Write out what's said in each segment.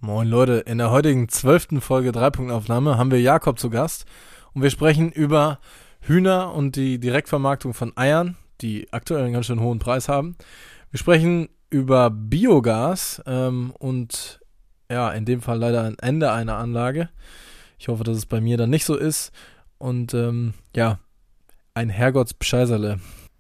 Moin Leute, in der heutigen 12. Folge 3-Punkt-Aufnahme haben wir Jakob zu Gast und wir sprechen über Hühner und die Direktvermarktung von Eiern, die aktuell einen ganz schön hohen Preis haben. Wir sprechen über Biogas und ja, in dem Fall leider ein Ende einer Anlage. Ich hoffe, dass es bei mir dann nicht so ist und ja, ein Herrgottsbescheißerle.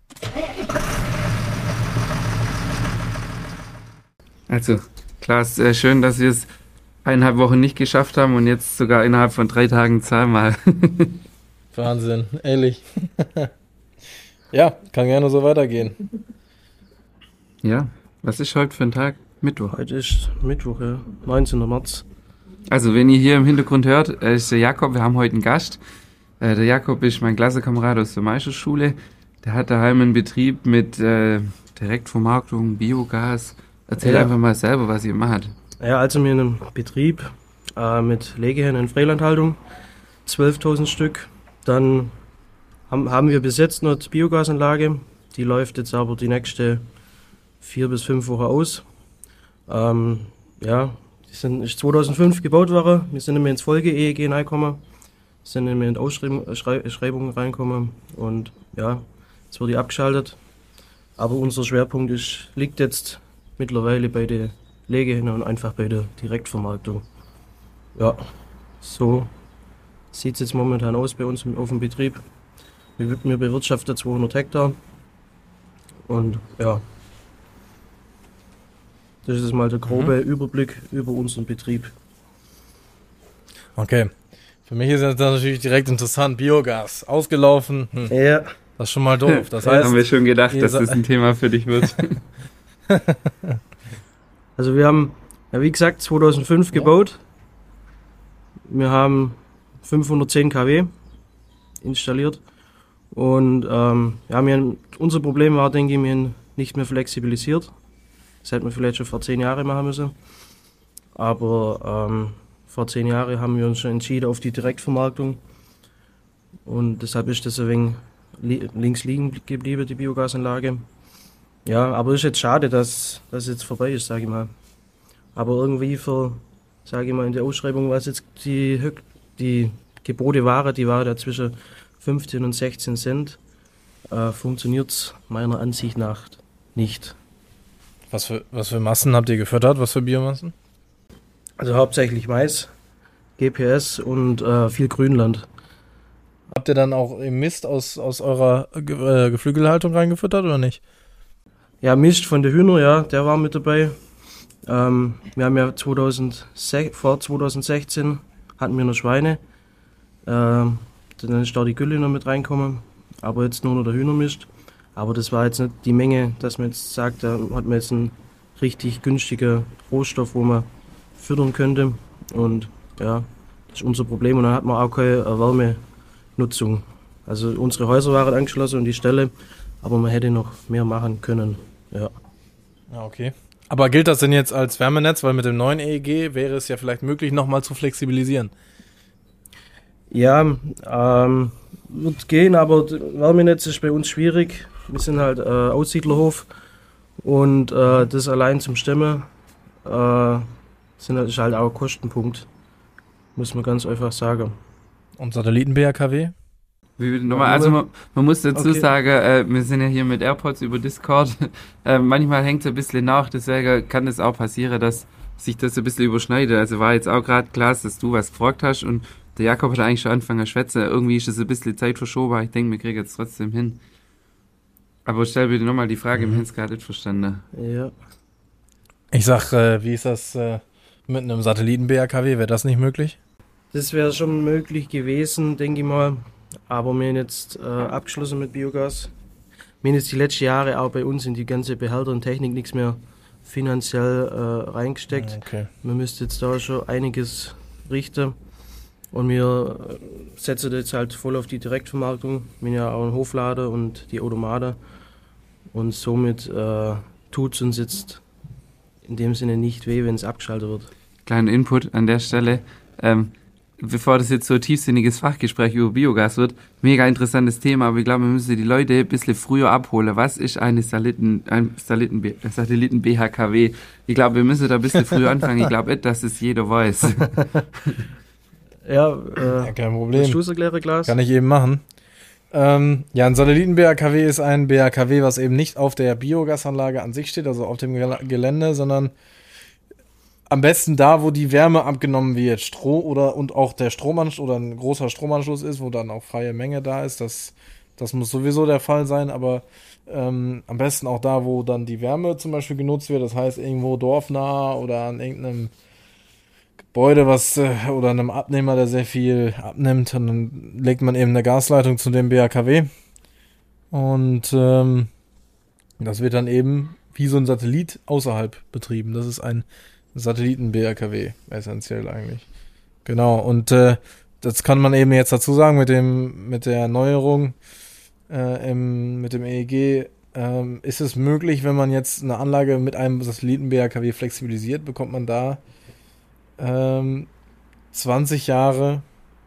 Also, Klaas, schön, dass wir es 1,5 Wochen nicht geschafft haben und jetzt sogar innerhalb von 3 Tagen zweimal. Wahnsinn, ehrlich. Ja, kann gerne so weitergehen. Ja, was ist heute für ein Tag? Mittwoch. Heute ist Mittwoch, ja, 19. März. Also, wenn ihr hier im Hintergrund hört, ist der Jakob, wir haben heute einen Gast. Der Jakob ist mein Klassenkamerad aus der Meisterschule. Der hat daheim einen Betrieb mit Direktvermarktung, Biogas. Erzähl einfach mal selber, was ihr macht. Ja, also wir haben einen Betrieb mit Legehennen in Freilandhaltung, 12.000 Stück. Dann haben wir bis jetzt noch die Biogasanlage, die läuft jetzt aber die nächste 4 bis 5 Wochen aus. Ja, die ist 2005 gebaut worden, wir sind immer ins Folge-EEG reingekommen, sind immer in die Ausschreibungen reingekommen und ja, jetzt wird die abgeschaltet. Aber unser Schwerpunkt liegt jetzt mittlerweile bei der Legehennen und einfach bei der Direktvermarktung. Ja, so sieht es jetzt momentan aus bei uns auf dem Betrieb. Wir bewirtschaften 200 Hektar und ja, das ist mal der grobe Überblick über unseren Betrieb. Okay, für mich ist jetzt natürlich direkt interessant, Biogas, ausgelaufen, Ja. Das ist schon mal doof. Das Ja, heißt, haben wir schon gedacht, dass das ein Thema für dich wird. Also wir haben, ja, wie gesagt, 2005 gebaut. Wir haben 510 kW installiert. Und ja, unser Problem war, denke ich, wir haben nicht mehr flexibilisiert. Das hätten wir vielleicht schon vor 10 Jahren machen müssen. Aber vor 10 Jahren haben wir uns schon entschieden auf die Direktvermarktung. Und deshalb ist das ein wenig links liegen geblieben, die Biogasanlage. Ja, aber es ist jetzt schade, dass das jetzt vorbei ist, sage ich mal. Aber irgendwie sage ich mal, in der Ausschreibung, was jetzt die Gebote waren, die waren da zwischen 15 und 16 Cent, funktioniert es meiner Ansicht nach nicht. Was für Massen habt ihr gefüttert? Was für Biomassen? Also hauptsächlich Mais, GPS und viel Grünland. Habt ihr dann auch Mist aus eurer Geflügelhaltung reingefüttert oder nicht? Ja, Mist von den Hühnern, ja, der war mit dabei. Wir haben ja vor 2016 hatten wir noch Schweine. Dann ist da die Gülle noch mit reinkommen, aber jetzt nur noch der Hühnermist. Aber das war jetzt nicht die Menge, dass man jetzt sagt, da hat man jetzt einen richtig günstigen Rohstoff, wo man füttern könnte. Und ja, das ist unser Problem. Und dann hat man auch keine Wärmenutzung. Also unsere Häuser waren angeschlossen und die Ställe, aber man hätte noch mehr machen können. Ja. Ja, okay. Aber gilt das denn jetzt als Wärmenetz? Weil mit dem neuen EEG wäre es ja vielleicht möglich, nochmal zu flexibilisieren. Ja, wird gehen, aber Wärmenetz ist bei uns schwierig. Wir sind halt Aussiedlerhof und das allein zum Stemmen ist halt auch ein Kostenpunkt, muss man ganz einfach sagen. Und Satelliten-BHKW? Nochmal, also man muss dazu sagen, wir sind ja hier mit AirPods über Discord. Manchmal hängt es ein bisschen nach, deswegen kann es auch passieren, dass sich das ein bisschen überschneidet. Also war jetzt auch gerade klar, dass du was gefragt hast und der Jakob hat eigentlich schon angefangen zu schwätzen. Irgendwie ist es ein bisschen Zeit verschoben, ich denke, wir kriegen jetzt trotzdem hin. Aber stell bitte nochmal die Frage, wir haben es gerade nicht verstanden. Ja. Ich sag, wie ist das mit einem Satelliten-BHKW? Wäre das nicht möglich? Das wäre schon möglich gewesen, denke ich mal. Aber wir haben jetzt abgeschlossen mit Biogas. Wir haben jetzt die letzten Jahre auch bei uns in die ganze Behälter und Technik nichts mehr finanziell reingesteckt. Okay. Man müsste jetzt da schon einiges richten. Und wir setzen jetzt halt voll auf die Direktvermarktung. Wir haben ja auch einen Hoflader und die Automaten. Und somit tut es uns jetzt in dem Sinne nicht weh, wenn es abgeschaltet wird. Kleiner Input an der Stelle. bevor das jetzt so ein tiefsinniges Fachgespräch über Biogas wird, mega interessantes Thema, aber ich glaube, wir müssen die Leute ein bisschen früher abholen. Was ist ein Satelliten-BHKW? Ich glaube, wir müssen da ein bisschen früher anfangen. Ich glaube nicht, dass es jeder weiß. Ja, kein Problem. Klaas? Kann ich eben machen. Ein Satelliten-BHKW ist ein BHKW, was eben nicht auf der Biogasanlage an sich steht, also auf dem Gelände, sondern am besten da, wo die Wärme abgenommen wird, und auch der Stromanschluss oder ein großer Stromanschluss ist, wo dann auch freie Menge da ist. Das muss sowieso der Fall sein, aber am besten auch da, wo dann die Wärme zum Beispiel genutzt wird. Das heißt irgendwo dorfnah oder an irgendeinem Gebäude, oder einem Abnehmer, der sehr viel abnimmt. Und dann legt man eben eine Gasleitung zu dem BHKW. Und das wird dann eben wie so ein Satellit außerhalb betrieben. Das ist ein Satelliten-BHKW, essentiell eigentlich. Genau, und das kann man eben jetzt dazu sagen mit der Neuerung mit dem EEG. Ist es möglich, wenn man jetzt eine Anlage mit einem Satelliten-BHKW flexibilisiert, bekommt man da 20 Jahre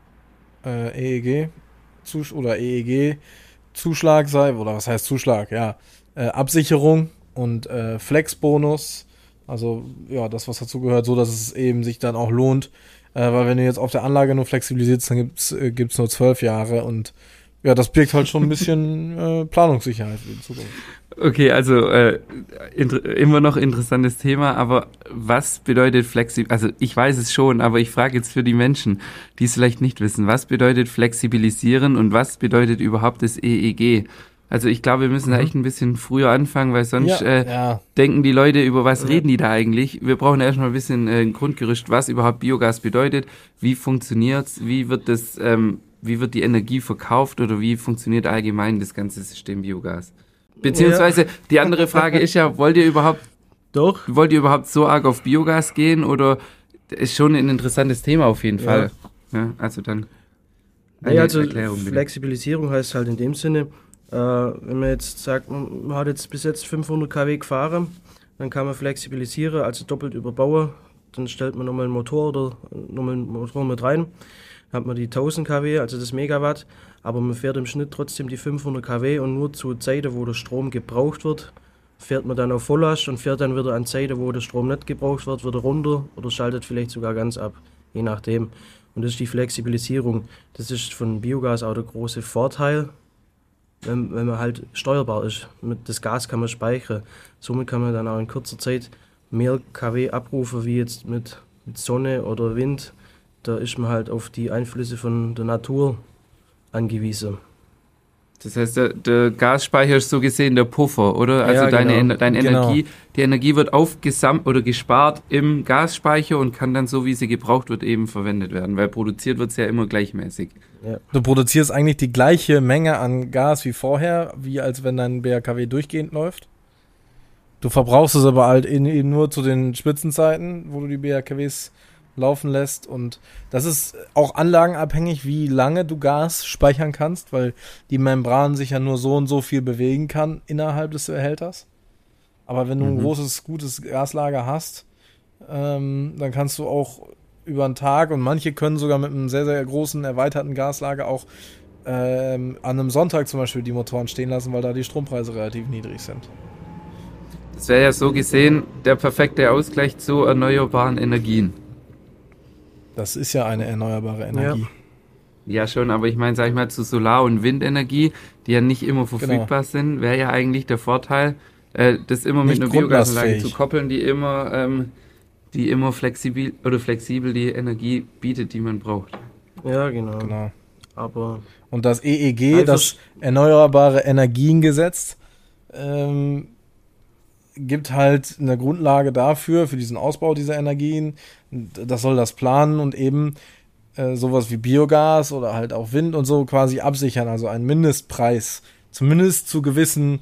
EEG oder EEG-Zuschlag oder was heißt Zuschlag? Ja, Absicherung und Flexbonus. Also, ja, das, was dazu gehört, so, dass es eben sich dann auch lohnt. Weil wenn du jetzt auf der Anlage nur flexibilisierst, dann gibt's nur 12 Jahre und ja, das birgt halt schon ein bisschen Planungssicherheit für die Zukunft. Okay, also immer noch interessantes Thema, aber was bedeutet also ich weiß es schon, aber ich frage jetzt für die Menschen, die es vielleicht nicht wissen, was bedeutet flexibilisieren und was bedeutet überhaupt das EEG? Also ich glaube, wir müssen da echt ein bisschen früher anfangen, weil sonst denken die Leute, über was reden die da eigentlich? Wir brauchen erstmal ein bisschen ein Grundgerüst, was überhaupt Biogas bedeutet, wie funktioniert's, wie wird die Energie verkauft oder wie funktioniert allgemein das ganze System Biogas? Beziehungsweise die andere Frage ist ja, wollt ihr überhaupt so arg auf Biogas gehen oder ist schon ein interessantes Thema auf jeden Fall. Ja, also dann eine Erklärung bitte. Flexibilisierung heißt halt in dem Sinne, wenn man jetzt sagt, man hat jetzt bis jetzt 500 kW gefahren, dann kann man flexibilisieren, also doppelt überbauen, dann stellt man nochmal einen Motor mit rein, dann hat man die 1000 kW, also das Megawatt, aber man fährt im Schnitt trotzdem die 500 kW und nur zu Zeiten, wo der Strom gebraucht wird, fährt man dann auf Volllast und fährt dann wieder an Zeiten, wo der Strom nicht gebraucht wird, wieder runter oder schaltet vielleicht sogar ganz ab, je nachdem. Und das ist die Flexibilisierung. Das ist von Biogas auch der große Vorteil, wenn man halt steuerbar ist. Das Gas kann man speichern. Somit kann man dann auch in kurzer Zeit mehr kW abrufen, wie jetzt mit Sonne oder Wind. Da ist man halt auf die Einflüsse von der Natur angewiesen. Das heißt, der Gasspeicher ist so gesehen der Puffer, oder? Also ja, deine genau. Die Energie wird gespart im Gasspeicher und kann dann so, wie sie gebraucht wird, eben verwendet werden, weil produziert wird es ja immer gleichmäßig. Ja. Du produzierst eigentlich die gleiche Menge an Gas wie vorher, wie als wenn dein BHKW durchgehend läuft. Du verbrauchst es aber halt eben nur zu den Spitzenzeiten, wo du die BHKWs laufen lässt, und das ist auch anlagenabhängig, wie lange du Gas speichern kannst, weil die Membran sich ja nur so und so viel bewegen kann innerhalb des Behälters. Aber wenn du ein großes, gutes Gaslager hast, dann kannst du auch über einen Tag, und manche können sogar mit einem sehr, sehr großen, erweiterten Gaslager auch an einem Sonntag zum Beispiel die Motoren stehen lassen, weil da die Strompreise relativ niedrig sind. Das wäre ja so gesehen der perfekte Ausgleich zu erneuerbaren Energien. Das ist ja eine erneuerbare Energie. Ja, schon, aber ich meine, sag ich mal, zu Solar- und Windenergie, die ja nicht immer verfügbar sind, wäre ja eigentlich der Vorteil, das immer mit einer Biogasanlage zu koppeln, die immer flexibel die Energie bietet, die man braucht. Ja, genau. Aber und das EEG, das Erneuerbare Energiengesetz, gibt halt eine Grundlage dafür, für diesen Ausbau dieser Energien. Das soll das planen und eben sowas wie Biogas oder halt auch Wind und so quasi absichern, also einen Mindestpreis, zumindest zu gewissen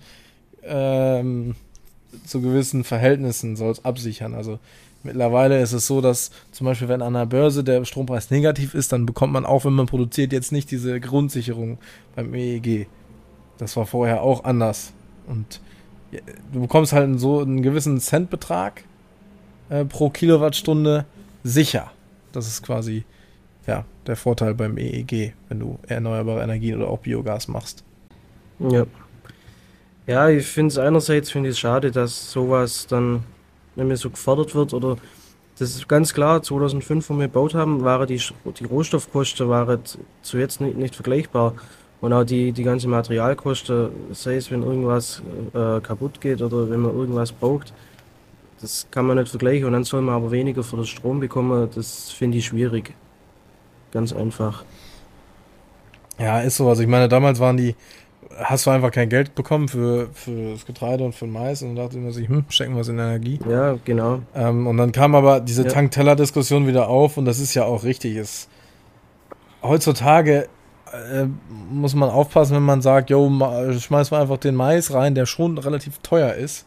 Verhältnissen soll es absichern. Also mittlerweile ist es so, dass zum Beispiel, wenn an der Börse der Strompreis negativ ist, dann bekommt man auch, wenn man produziert, jetzt nicht diese Grundsicherung beim EEG. Das war vorher auch anders. Und du bekommst halt so einen gewissen Centbetrag pro Kilowattstunde sicher. Das ist quasi der Vorteil beim EEG, wenn du erneuerbare Energien oder auch Biogas machst. Ja. Ja, ich finde es einerseits schade, dass sowas dann nicht mehr so gefördert wird. Oder das ist ganz klar, 2005, wo wir gebaut haben, waren die Rohstoffkosten waren zu jetzt nicht vergleichbar. Und auch die ganze Materialkosten, sei es wenn irgendwas kaputt geht oder wenn man irgendwas braucht, das kann man nicht vergleichen. Und dann soll man aber weniger für den Strom bekommen, das finde ich schwierig. Ganz einfach. Ja, ist so. Also ich meine, damals hast du einfach kein Geld bekommen für das Getreide und für den Mais und dann dachte man sich, stecken wir es in Energie. Ja, genau. Und dann kam aber diese Tank-Teller-Diskussion wieder auf und das ist ja auch richtig. Heutzutage muss man aufpassen, wenn man sagt, schmeiß mal einfach den Mais rein, der schon relativ teuer ist.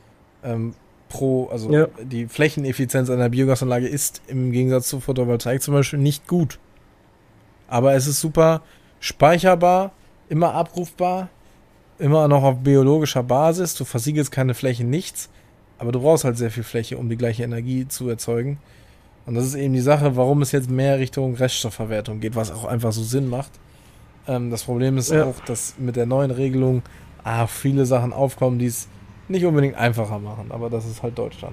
Die Flächeneffizienz einer Biogasanlage ist im Gegensatz zu Photovoltaik zum Beispiel nicht gut. Aber es ist super speicherbar, immer abrufbar, immer noch auf biologischer Basis. Du versiegelst keine Fläche, nichts. Aber du brauchst halt sehr viel Fläche, um die gleiche Energie zu erzeugen. Und das ist eben die Sache, warum es jetzt mehr Richtung Reststoffverwertung geht, was auch einfach so Sinn macht. Das Problem ist auch, dass mit der neuen Regelung viele Sachen aufkommen, die es nicht unbedingt einfacher machen. Aber das ist halt Deutschland.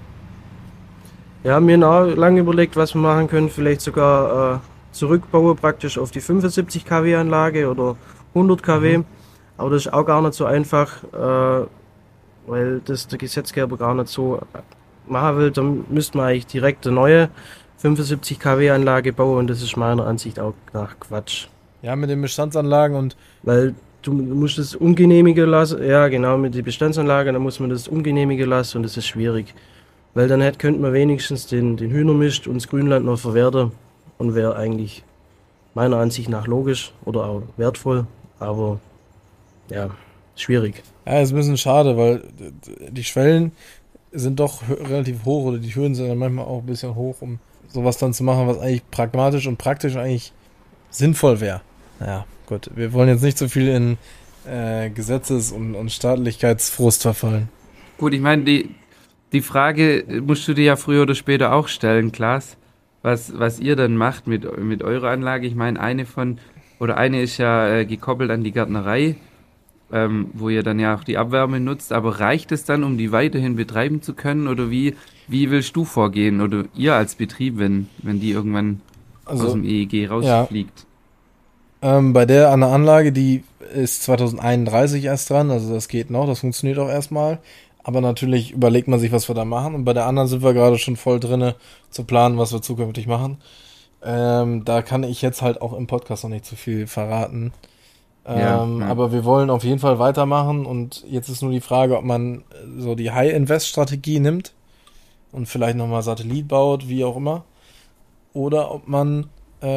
Ja, mir auch lange überlegt, was wir machen können. Vielleicht sogar zurückbauen praktisch auf die 75 kW Anlage oder 100 kW. Aber das ist auch gar nicht so einfach, weil das der Gesetzgeber gar nicht so machen will. Dann müsste man eigentlich direkt eine neue 75 kW Anlage bauen und das ist meiner Ansicht auch nach Quatsch. Ja, mit den Bestandsanlagen und... Weil du musst es umgenehmigen lassen. Ja, genau, mit den Bestandsanlagen, dann muss man das umgenehmigen lassen und das ist schwierig. Weil dann könnte man wenigstens den Hühnermist und das Grünland noch verwerten und wäre eigentlich meiner Ansicht nach logisch oder auch wertvoll, aber ja, schwierig. Ja, ist ein bisschen schade, weil die Schwellen sind doch relativ hoch oder die Hürden sind dann manchmal auch ein bisschen hoch, um sowas dann zu machen, was eigentlich pragmatisch und praktisch eigentlich sinnvoll wäre. Naja, gut, wir wollen jetzt nicht so viel in Gesetzes- und Staatlichkeitsfrust verfallen. Gut, ich meine, die Frage musst du dir ja früher oder später auch stellen, Klaas, was ihr dann macht mit eurer Anlage. Ich meine, eine ist ja gekoppelt an die Gärtnerei, wo ihr dann ja auch die Abwärme nutzt, aber reicht es dann, um die weiterhin betreiben zu können oder wie willst du vorgehen oder ihr als Betrieb, wenn die irgendwann aus dem EEG rausfliegt? Bei der an der Anlage, die ist 2031 erst dran, also das geht noch, das funktioniert auch erstmal, aber natürlich überlegt man sich, was wir da machen und bei der anderen sind wir gerade schon voll drinne zu planen, was wir zukünftig machen. Da kann ich jetzt halt auch im Podcast noch nicht zu viel verraten. Aber wir wollen auf jeden Fall weitermachen und jetzt ist nur die Frage, ob man so die High-Invest-Strategie nimmt und vielleicht nochmal Satellit baut, wie auch immer, oder ob man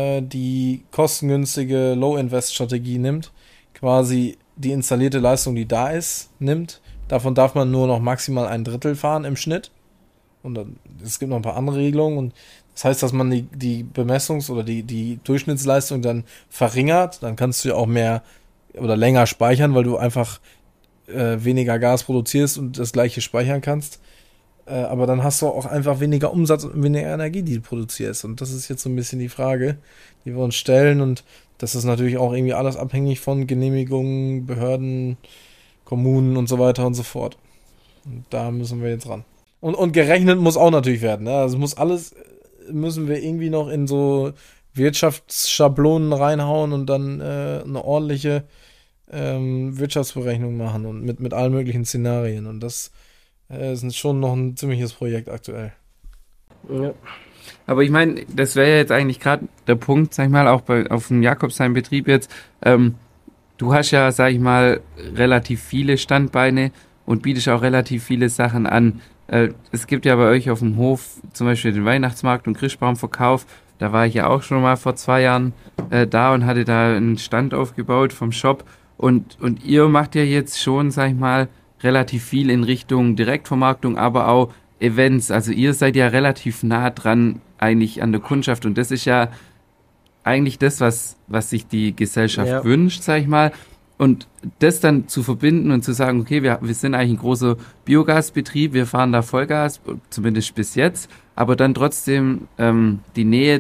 die kostengünstige Low-Invest-Strategie nimmt, quasi die installierte Leistung, die da ist, nimmt. Davon darf man nur noch maximal 1/3 fahren im Schnitt und dann, es gibt noch ein paar andere Regelungen und das heißt, dass man die Bemessungs- oder die Durchschnittsleistung dann verringert, dann kannst du ja auch mehr oder länger speichern, weil du einfach weniger Gas produzierst und das gleiche speichern kannst. Aber dann hast du auch einfach weniger Umsatz und weniger Energie, die du produzierst. Und das ist jetzt so ein bisschen die Frage, die wir uns stellen. Und das ist natürlich auch irgendwie alles abhängig von Genehmigungen, Behörden, Kommunen und so weiter und so fort. Und da müssen wir jetzt ran. Und gerechnet muss auch natürlich werden. Ne? Also müssen wir irgendwie noch in so Wirtschaftsschablonen reinhauen und dann eine ordentliche Wirtschaftsberechnung machen und mit allen möglichen Szenarien. Und das ist schon noch ein ziemliches Projekt aktuell. Ja. Aber ich meine, das wäre ja jetzt eigentlich gerade der Punkt, sag ich mal, auch auf dem Jakobsheim-Betrieb jetzt. Du hast ja, sag ich mal, relativ viele Standbeine und bietest auch relativ viele Sachen an. Es gibt ja bei euch auf dem Hof zum Beispiel den Weihnachtsmarkt und Christbaumverkauf. Da war ich ja auch schon mal vor 2 Jahren da und hatte da einen Stand aufgebaut vom Shop. Und ihr macht ja jetzt schon, sag ich mal, relativ viel in Richtung Direktvermarktung, aber auch Events. Also ihr seid ja relativ nah dran eigentlich an der Kundschaft und das ist ja eigentlich das, was sich die Gesellschaft wünscht, sag ich mal. Und das dann zu verbinden und zu sagen, okay, wir sind eigentlich ein großer Biogasbetrieb, wir fahren da Vollgas, zumindest bis jetzt, aber dann trotzdem die Nähe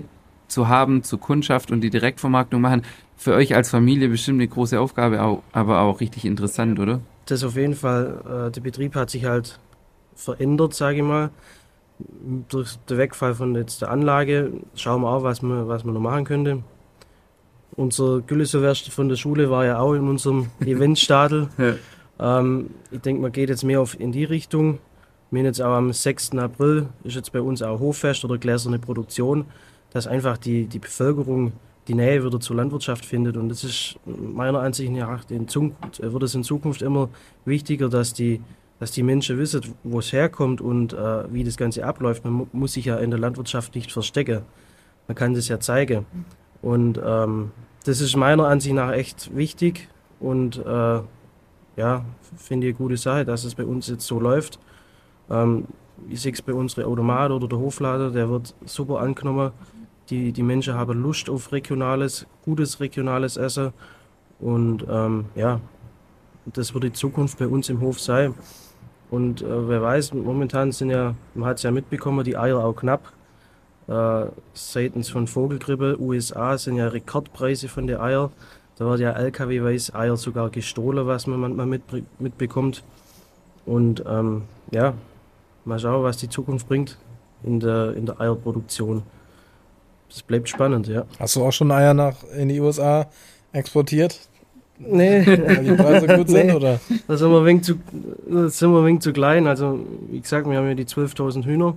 zu haben zur Kundschaft und die Direktvermarktung machen. Für euch als Familie bestimmt eine große Aufgabe, aber auch richtig interessant, oder? Das auf jeden Fall. Der Betrieb hat sich halt verändert, sage ich mal. Durch den Wegfall von jetzt der Anlage schauen wir auch, was man noch machen könnte. Unser Gülleserverste von der Schule war ja auch in unserem Eventstadel. Ja. Ich denke, man geht jetzt mehr in die Richtung. Wir haben jetzt auch am 6. April ist jetzt bei uns auch Hoffest oder gläserne Produktion, dass einfach die Bevölkerung die Nähe wieder zur Landwirtschaft findet. Und das ist meiner Ansicht nach wird es in Zukunft immer wichtiger, dass die Menschen wissen, wo es herkommt und wie das Ganze abläuft. Man muss sich ja in der Landwirtschaft nicht verstecken. Man kann das ja zeigen. Und das ist meiner Ansicht nach echt wichtig und ja, finde ich eine gute Sache, dass es bei uns jetzt so läuft. Ich sehe es bei unserem Automat oder der Hoflader, der wird super angenommen. Die Menschen haben Lust auf gutes regionales Essen und ja, das wird die Zukunft bei uns im Hof sein. Und wer weiß, momentan man hat es ja mitbekommen, die Eier auch knapp. Seitens von Vogelgrippe, USA sind ja Rekordpreise von den Eiern. Da wird ja LKW-weise Eier sogar gestohlen, was man manchmal mitbekommt. Und ja, mal schauen, was die Zukunft bringt in der Eierproduktion. Das bleibt spannend, ja. Hast du auch schon Eier in die USA exportiert? Nee. Weil die Preise gut sind, nee. Oder? Da sind wir ein wenig zu klein. Also, wie gesagt, wir haben ja die 12.000 Hühner.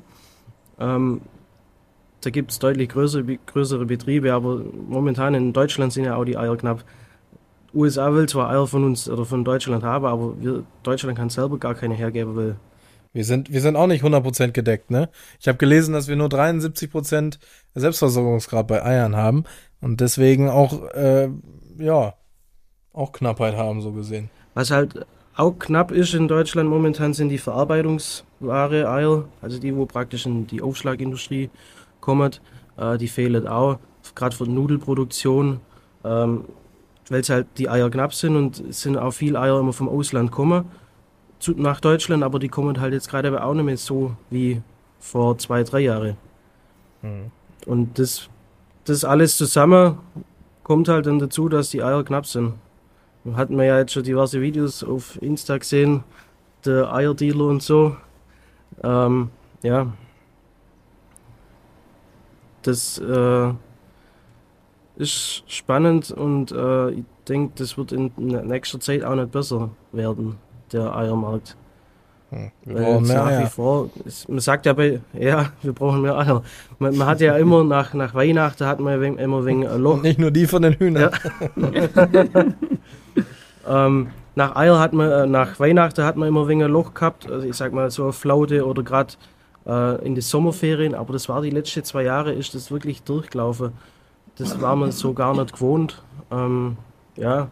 Da gibt es deutlich größere Betriebe, aber momentan in Deutschland sind ja auch die Eier knapp. USA will zwar Eier von uns oder von Deutschland haben, aber Deutschland kann selber gar keine hergeben, weil wir sind auch nicht 100% gedeckt, ne? Ich habe gelesen, dass wir nur 73% Selbstversorgungsgrad bei Eiern haben und deswegen auch, auch Knappheit haben, so gesehen. Was halt auch knapp ist in Deutschland momentan sind die Verarbeitungsware Eier, also die, wo praktisch in die Aufschlagindustrie kommen, die fehlen auch, gerade für die Nudelproduktion, weil es halt die Eier knapp sind und es sind auch viele Eier immer vom Ausland kommen nach Deutschland, aber die kommen halt jetzt gerade aber auch nicht mehr so wie vor 2-3 Jahren. Und das alles zusammen kommt halt dann dazu, dass die Eier knapp sind. Da hatten wir ja jetzt schon diverse Videos auf Insta gesehen, der Eierdealer und so. Ja. Das ist spannend und ich denke, das wird in nächster Zeit auch nicht besser werden, der Eiermarkt. Wir brauchen mehr Eier. Wie vor, man sagt ja wir brauchen mehr Eier. Man hat ja immer nach Weihnachten hat man immer wegen ein Loch. Nicht nur die von den Hühnern. Ja. Nach Weihnachten hat man immer wegen ein Loch gehabt, also ich sag mal so eine Flaute oder gerade in die Sommerferien, aber das war die letzten 2 Jahre, ist das wirklich durchgelaufen. Das war man so gar nicht gewohnt. Ja,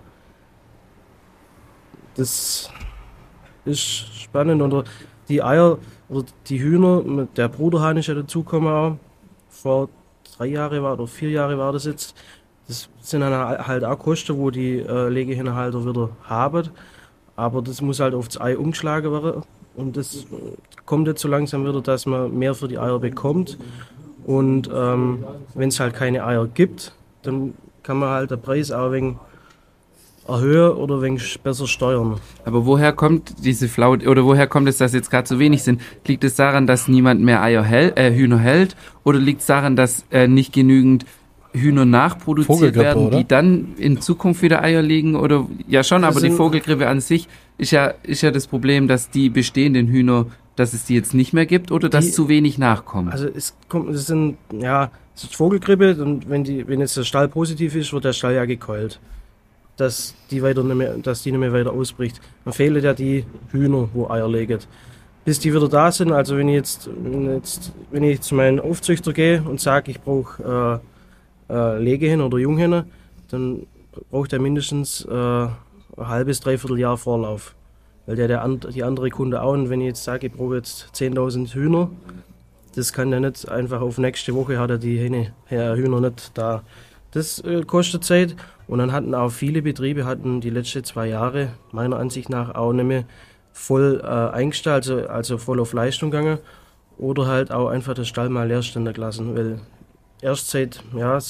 das ist spannend. Oder die Eier oder die Hühner, der Bruderhahn ist ja dazugekommen auch. Vor 3 Jahren oder 4 Jahren war das jetzt. Das sind dann halt auch Kosten, wo die Legehennenhalter wieder haben. Aber das muss halt auf das Ei umgeschlagen werden. Und das kommt jetzt so langsam wieder, dass man mehr für die Eier bekommt. Und wenn es halt keine Eier gibt, dann kann man halt den Preis auch ein wenig erhöhen oder ein wenig besser steuern. Aber woher kommt diese Flaute, oder woher kommt es, dass jetzt gerade so wenig sind? Liegt es daran, dass niemand mehr Hühner hält? Oder liegt es daran, dass nicht genügend Hühner nachproduziert werden, oder? Die dann in Zukunft wieder Eier legen? Oder ja schon, aber die Vogelgrippe an sich ist ja das Problem, dass die bestehenden Hühner, dass es die jetzt nicht mehr gibt oder dass zu wenig nachkommen? Also es ist Vogelgrippe und wenn jetzt der Stall positiv ist, wird der Stall ja gekeult, dass die nicht mehr weiter ausbricht. Dann fehlen ja die Hühner, wo Eier legen. Bis die wieder da sind, also wenn ich zu meinem Aufzüchter gehe und sage, ich brauche Legehennen oder Junghennen, dann braucht er mindestens ein halbes, dreiviertel Jahr Vorlauf. Weil die andere Kunde auch, und wenn ich jetzt sage, ich brauche jetzt 10.000 Hühner, das kann der nicht einfach auf nächste Woche, hat er die Hühner nicht da. Das kostet Zeit und dann hatten auch viele Betriebe die letzten 2 Jahre meiner Ansicht nach auch nicht mehr voll eingestellt, also voll auf Leistung gegangen oder halt auch einfach den Stall mal leer stehen gelassen, weil erst seit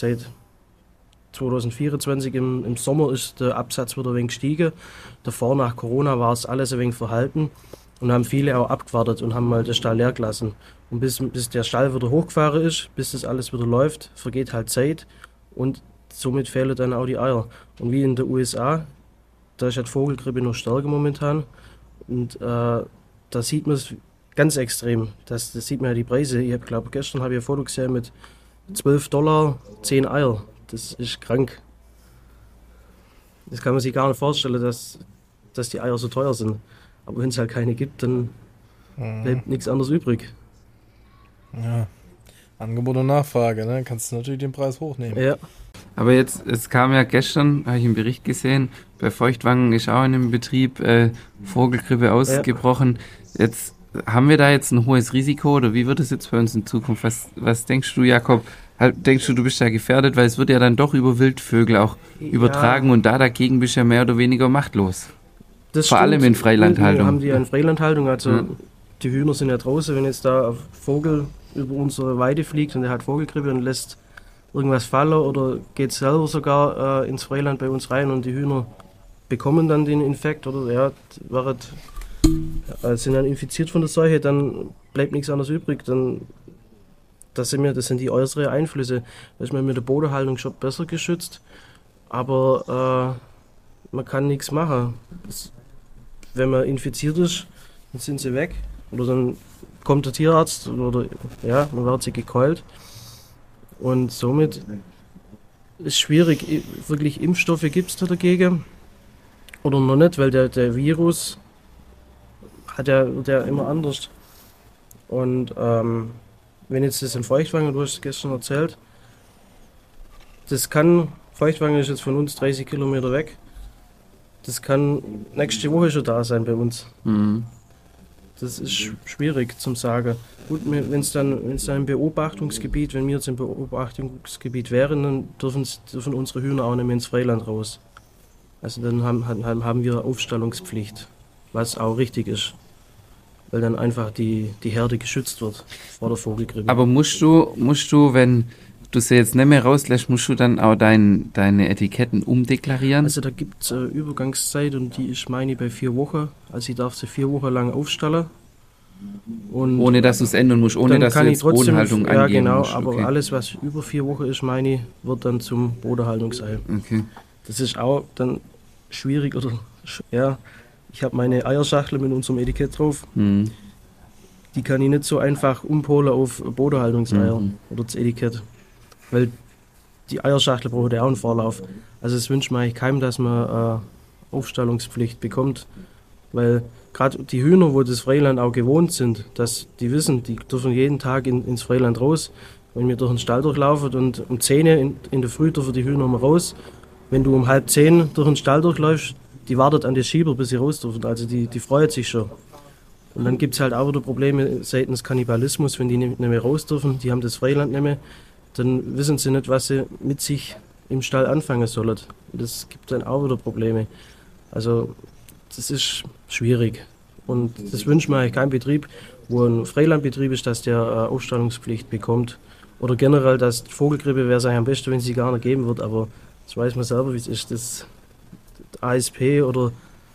2024 im Sommer ist der Absatz wieder ein wenig gestiegen. Davor, nach Corona, war es alles ein wenig verhalten und haben viele auch abgewartet und haben mal den Stall leer gelassen. Und bis der Stall wieder hochgefahren ist, bis das alles wieder läuft, vergeht halt Zeit und somit fehlen dann auch die Eier. Und wie in den USA, da ist ja die Vogelgrippe noch stärker momentan und da sieht man es ganz extrem. Das sieht man ja die Preise. Ich glaube, gestern habe ich ein Foto gesehen mit $12, 10 Eier. Das ist krank. Das kann man sich gar nicht vorstellen, dass die Eier so teuer sind. Aber wenn es halt keine gibt, dann bleibt nichts anderes übrig. Ja, Angebot und Nachfrage, ne? Kannst du natürlich den Preis hochnehmen. Ja. Aber jetzt, es kam ja gestern, habe ich einen Bericht gesehen, bei Feuchtwangen ist auch in einem Betrieb Vogelgrippe ausgebrochen. Jetzt haben wir da jetzt ein hohes Risiko oder wie wird es jetzt bei uns in Zukunft? Was denkst du, Jakob? Denkst du, du bist ja gefährdet, weil es wird ja dann doch über Wildvögel auch übertragen und dagegen bist du ja mehr oder weniger machtlos. Das Vor allem in Freilandhaltung. Wir haben die ja in Freilandhaltung, also die Hühner sind ja draußen, wenn jetzt da ein Vogel über unsere Weide fliegt und der hat Vogelgrippe und lässt irgendwas fallen oder geht selber sogar ins Freiland bei uns rein und die Hühner bekommen dann den Infekt oder sind dann infiziert von der Seuche, dann bleibt nichts anderes übrig. Das sind die äußeren Einflüsse. Da ist man mit der Bodenhaltung schon besser geschützt, aber man kann nichts machen. Wenn man infiziert ist, dann sind sie weg oder dann kommt der Tierarzt oder man wird sie gekeult. Und somit ist schwierig, wirklich Impfstoffe gibt es da dagegen oder noch nicht, weil der Virus wird ja immer anders. Und wenn jetzt das in Feuchtwangen, du hast es gestern erzählt, Feuchtwangen ist jetzt von uns 30 Kilometer weg, das kann nächste Woche schon da sein bei uns. Mhm. Das ist schwierig zum sagen. Gut, wenn es dann im Beobachtungsgebiet, wenn wir jetzt im Beobachtungsgebiet wären, dann dürfen unsere Hühner auch nicht mehr ins Freiland raus. Also dann haben wir Aufstallungspflicht, was auch richtig ist. Weil dann einfach die Herde geschützt wird vor der Vogelgrippe. Aber musst du, wenn du sie jetzt nicht mehr rauslässt, musst du dann auch deine Etiketten umdeklarieren? Also da gibt es Übergangszeit und die ist, meine ich, bei 4 Wochen. Also ich darf sie 4 Wochen lang aufstallen. Und ohne dass du es ändern musst, ohne dass du jetzt Bodenhaltung angeben musst. Ja, genau, musst. Aber alles, was über 4 Wochen ist, meine ich, wird dann zum Bodenhaltungsei. Okay. Das ist auch dann schwierig oder ich habe meine Eierschachtel mit unserem Etikett drauf. Mhm. Die kann ich nicht so einfach umpolen auf Bodenhaltungseier oder das Etikett. Weil die Eierschachtel braucht ja auch einen Vorlauf. Also es wünscht man eigentlich keinem, dass man Aufstallungspflicht bekommt. Weil gerade die Hühner, wo das Freiland auch gewohnt sind, dass die wissen, die dürfen jeden Tag ins Freiland raus. Wenn wir durch den Stall durchlaufen und um 10 Uhr in der Früh dürfen die Hühner mal raus. Wenn du um 9:30 durch den Stall durchläufst, die wartet an der Schieber, bis sie raus dürfen. Also die freut sich schon. Und dann gibt es halt auch wieder Probleme seitens Kannibalismus, wenn die nicht mehr raus dürfen, die haben das Freiland nicht mehr, dann wissen sie nicht, was sie mit sich im Stall anfangen sollen. Das gibt dann auch wieder Probleme. Also das ist schwierig. Und das wünscht man eigentlich keinem Betrieb, wo ein Freilandbetrieb ist, dass der Aufstallungspflicht bekommt. Oder generell, dass die Vogelgrippe wäre es eigentlich am besten, wenn sie gar nicht geben wird, aber das weiß man selber, wie es ist. Das ASP oder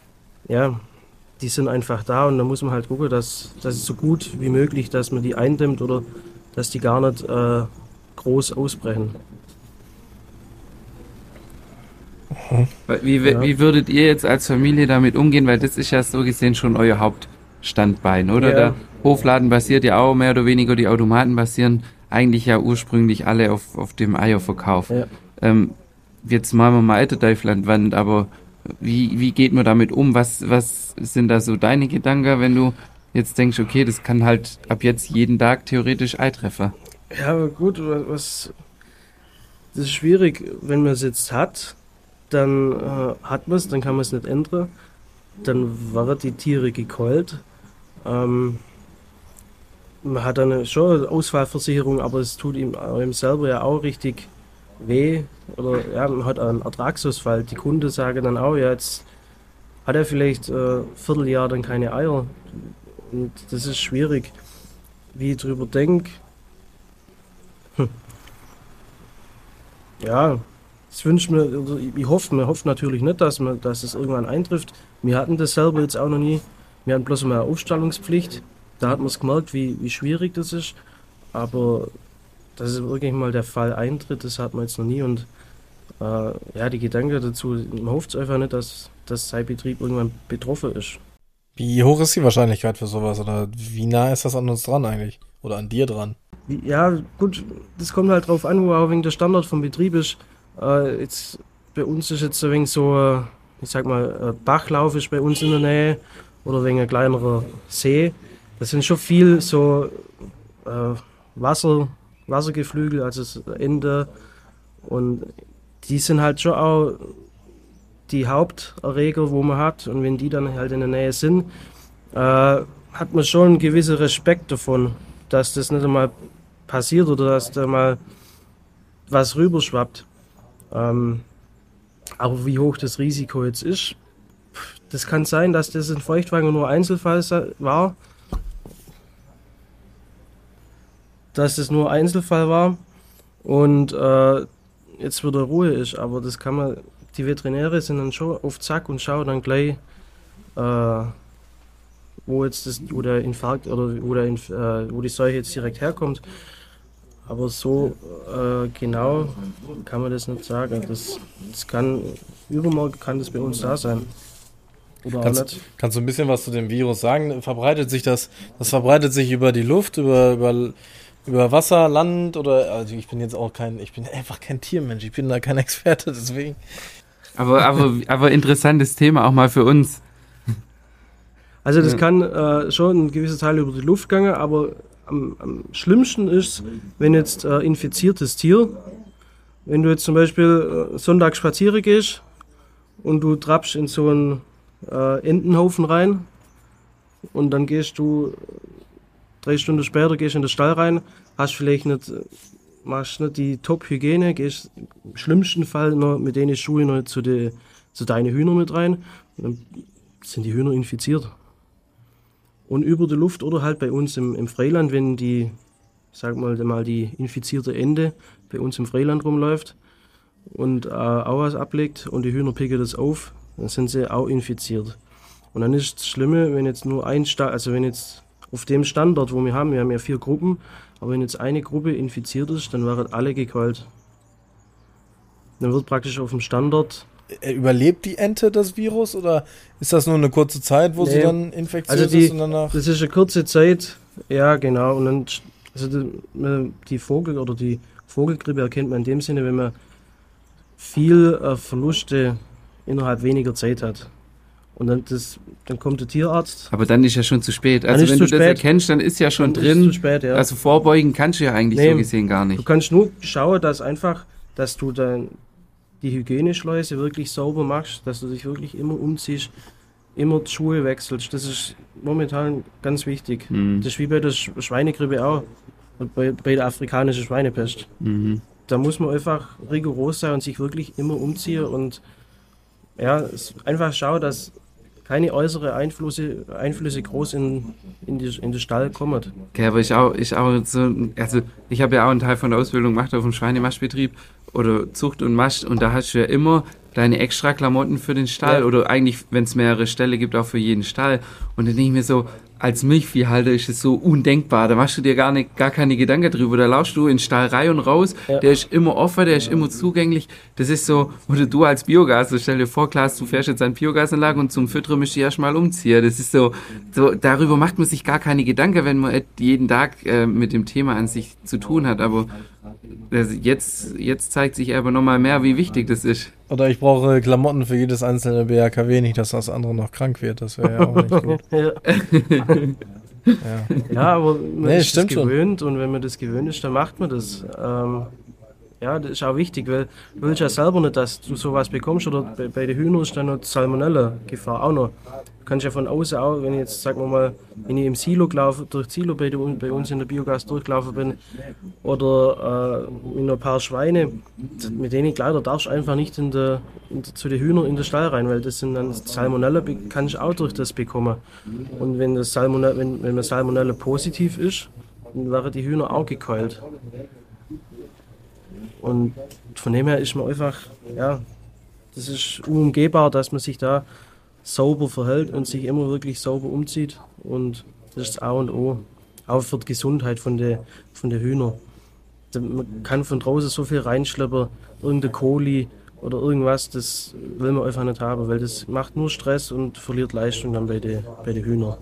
die sind einfach da und da muss man halt gucken, dass es so gut wie möglich, dass man die eindämmt oder dass die gar nicht groß ausbrechen. Wie würdet ihr jetzt als Familie damit umgehen? Weil das ist ja so gesehen schon euer Hauptstandbein, oder? Ja. Der Hofladen basiert ja auch mehr oder weniger, die Automaten basieren eigentlich ja ursprünglich alle auf dem Eierverkauf. Ja. Jetzt machen wir mal Eiterteufland, aber wie geht man damit um? Was sind da so deine Gedanken, wenn du jetzt denkst, okay, das kann halt ab jetzt jeden Tag theoretisch Eitreffer? Ja, aber gut, das ist schwierig, wenn man es jetzt hat, dann hat man es, dann kann man es nicht ändern, dann werden die Tiere gekeult. Man hat dann schon eine Ausfallversicherung, aber es tut ihm selber ja auch richtig weh oder man hat einen Ertragsausfall. Die Kunden sagen dann auch, jetzt hat er vielleicht Vierteljahr dann keine Eier und das ist schwierig. Wie ich drüber denke, Ja, das wünscht mir, also man hofft natürlich nicht, dass es irgendwann eintrifft. Wir hatten das selber jetzt auch noch nie. Wir hatten bloß mal eine Aufstallungspflicht. Da hat man es gemerkt, wie schwierig das ist. Aber dass es wirklich mal der Fall eintritt, das hat man jetzt noch nie. Und ja, die Gedanken dazu, man hofft es einfach nicht, dass sein Betrieb irgendwann betroffen ist. Wie hoch ist die Wahrscheinlichkeit für sowas? Oder wie nah ist das an uns dran eigentlich? Oder an dir dran? Ja, gut, das kommt halt drauf an, wo auch wegen der Standort vom Betrieb ist. Jetzt bei uns ist jetzt ein wenig so, ich sag mal, ein Bachlauf ist bei uns in der Nähe oder wegen ein kleinerer See. Das sind schon viel so Wassergeflügel, also das Ende. Und die sind halt schon auch die Haupterreger, wo man hat. Und wenn die dann halt in der Nähe sind, hat man schon einen gewissen Respekt davon, dass das nicht einmal passiert oder dass da mal was rüberschwappt. Aber wie hoch das Risiko jetzt ist, das kann sein, dass das in Feuchtwanger nur Einzelfall war. Und jetzt wieder Ruhe ist. Aber das kann man, die Veterinäre sind dann schon auf Zack und schauen dann gleich, wo der Infarkt oder wo die Seuche jetzt direkt herkommt. Aber so genau kann man das nicht sagen. Das kann, übermorgen kann das bei uns da sein. Oder auch nicht. Kannst du ein bisschen was zu dem Virus sagen? Verbreitet sich das verbreitet sich über die Luft, über Wasser, Land oder, also ich bin einfach kein Tiermensch, ich bin da kein Experte, deswegen. Aber interessantes Thema auch mal für uns. Also das kann schon ein gewisser Teil über die Luft gehen, aber am schlimmsten ist, wenn jetzt infiziertes Tier, wenn du jetzt zum Beispiel Sonntag spazieren gehst und du trappst in so einen Entenhaufen rein und dann gehst du 3 Stunden später gehst in den Stall rein, machst nicht die Top-Hygiene, gehst im schlimmsten Fall noch mit den Schuhen noch zu deinen Hühnern mit rein und dann sind die Hühner infiziert. Und über die Luft oder halt bei uns im Freiland, wenn die infizierte Ente bei uns im Freiland rumläuft und auch was ablegt und die Hühner picken das auf, dann sind sie auch infiziert. Und dann ist das Schlimme, wenn jetzt nur wenn jetzt auf dem Standort, wo wir haben ja 4 Gruppen, aber wenn jetzt eine Gruppe infiziert ist, dann werden alle gekeult. Dann wird praktisch auf dem Standort... Überlebt die Ente das Virus oder ist das nur eine kurze Zeit, wo sie dann infektiös ist und danach? Das ist eine kurze Zeit, ja genau. Und dann, die Vogelgrippe erkennt man in dem Sinne, wenn man viel Verluste innerhalb weniger Zeit hat. Und dann kommt der Tierarzt. Aber dann ist ja schon zu spät. Also wenn du das erkennst, dann ist ja schon drin. Ist zu spät, ja. Also vorbeugen kannst du ja eigentlich so gesehen gar nicht. Du kannst nur schauen, dass du dann die Hygieneschleuse wirklich sauber machst, dass du dich wirklich immer umziehst, immer die Schuhe wechselst. Das ist momentan ganz wichtig. Mhm. Das ist wie bei der Schweinegrippe auch und bei der afrikanischen Schweinepest. Mhm. Da muss man einfach rigoros sein und sich wirklich immer umziehen und ja, einfach schauen, dass keine äußeren Einflüsse groß in den Stall kommen. Okay, aber ich auch so, also ich habe ja auch einen Teil von der Ausbildung gemacht auf dem Schweinemaschbetrieb oder Zucht und Masch und da hast du ja immer deine extra Klamotten für den Stall oder eigentlich, wenn es mehrere Ställe gibt, auch für jeden Stall. Und dann denke ich mir so, als Milchviehhalter ist es so undenkbar. Da machst du dir gar keine Gedanken drüber. Da laufst du in den Stall rein und raus. Ja. Der ist immer offen, der ist immer zugänglich. Das ist so, oder du als Biogas, so stell dir vor, Klaas, du fährst jetzt an Biogasanlage und zum Füttern musst du erstmal umziehen. Das ist so, darüber macht man sich gar keine Gedanken, wenn man jeden Tag mit dem Thema an sich zu tun hat. Aber jetzt zeigt sich aber nochmal mehr, wie wichtig das ist. Oder ich brauche Klamotten für jedes einzelne BHKW, nicht, dass das andere noch krank wird. Das wäre ja auch nicht gut. Ja, aber man ist das gewöhnt und wenn man das gewöhnt ist, dann macht man das. Ja, das ist auch wichtig, weil du willst ja selber nicht, dass du sowas bekommst oder bei den Hühnern ist dann noch Salmonella-Gefahr auch noch. Du kannst ja von außen auch, wenn ich jetzt, sagen wir mal, wenn ich im Silo durch Silo bei uns in der Biogas durchgelaufen bin oder mit ein paar Schweine, mit denen Kleider darfst du einfach nicht zu den Hühnern in den Stall rein, weil das sind dann Salmonella, kannst du auch durch das bekommen. Und wenn man Salmonella positiv ist, dann werden die Hühner auch gekeult. Und von dem her ist man einfach, ja, das ist unumgehbar, dass man sich da sauber verhält und sich immer wirklich sauber umzieht. Und das ist das A und O. Auch für die Gesundheit von der Hühner. Man kann von draußen so viel reinschleppen, irgendeine Coli oder irgendwas, das will man einfach nicht haben, weil das macht nur Stress und verliert Leistung dann bei den Hühnern.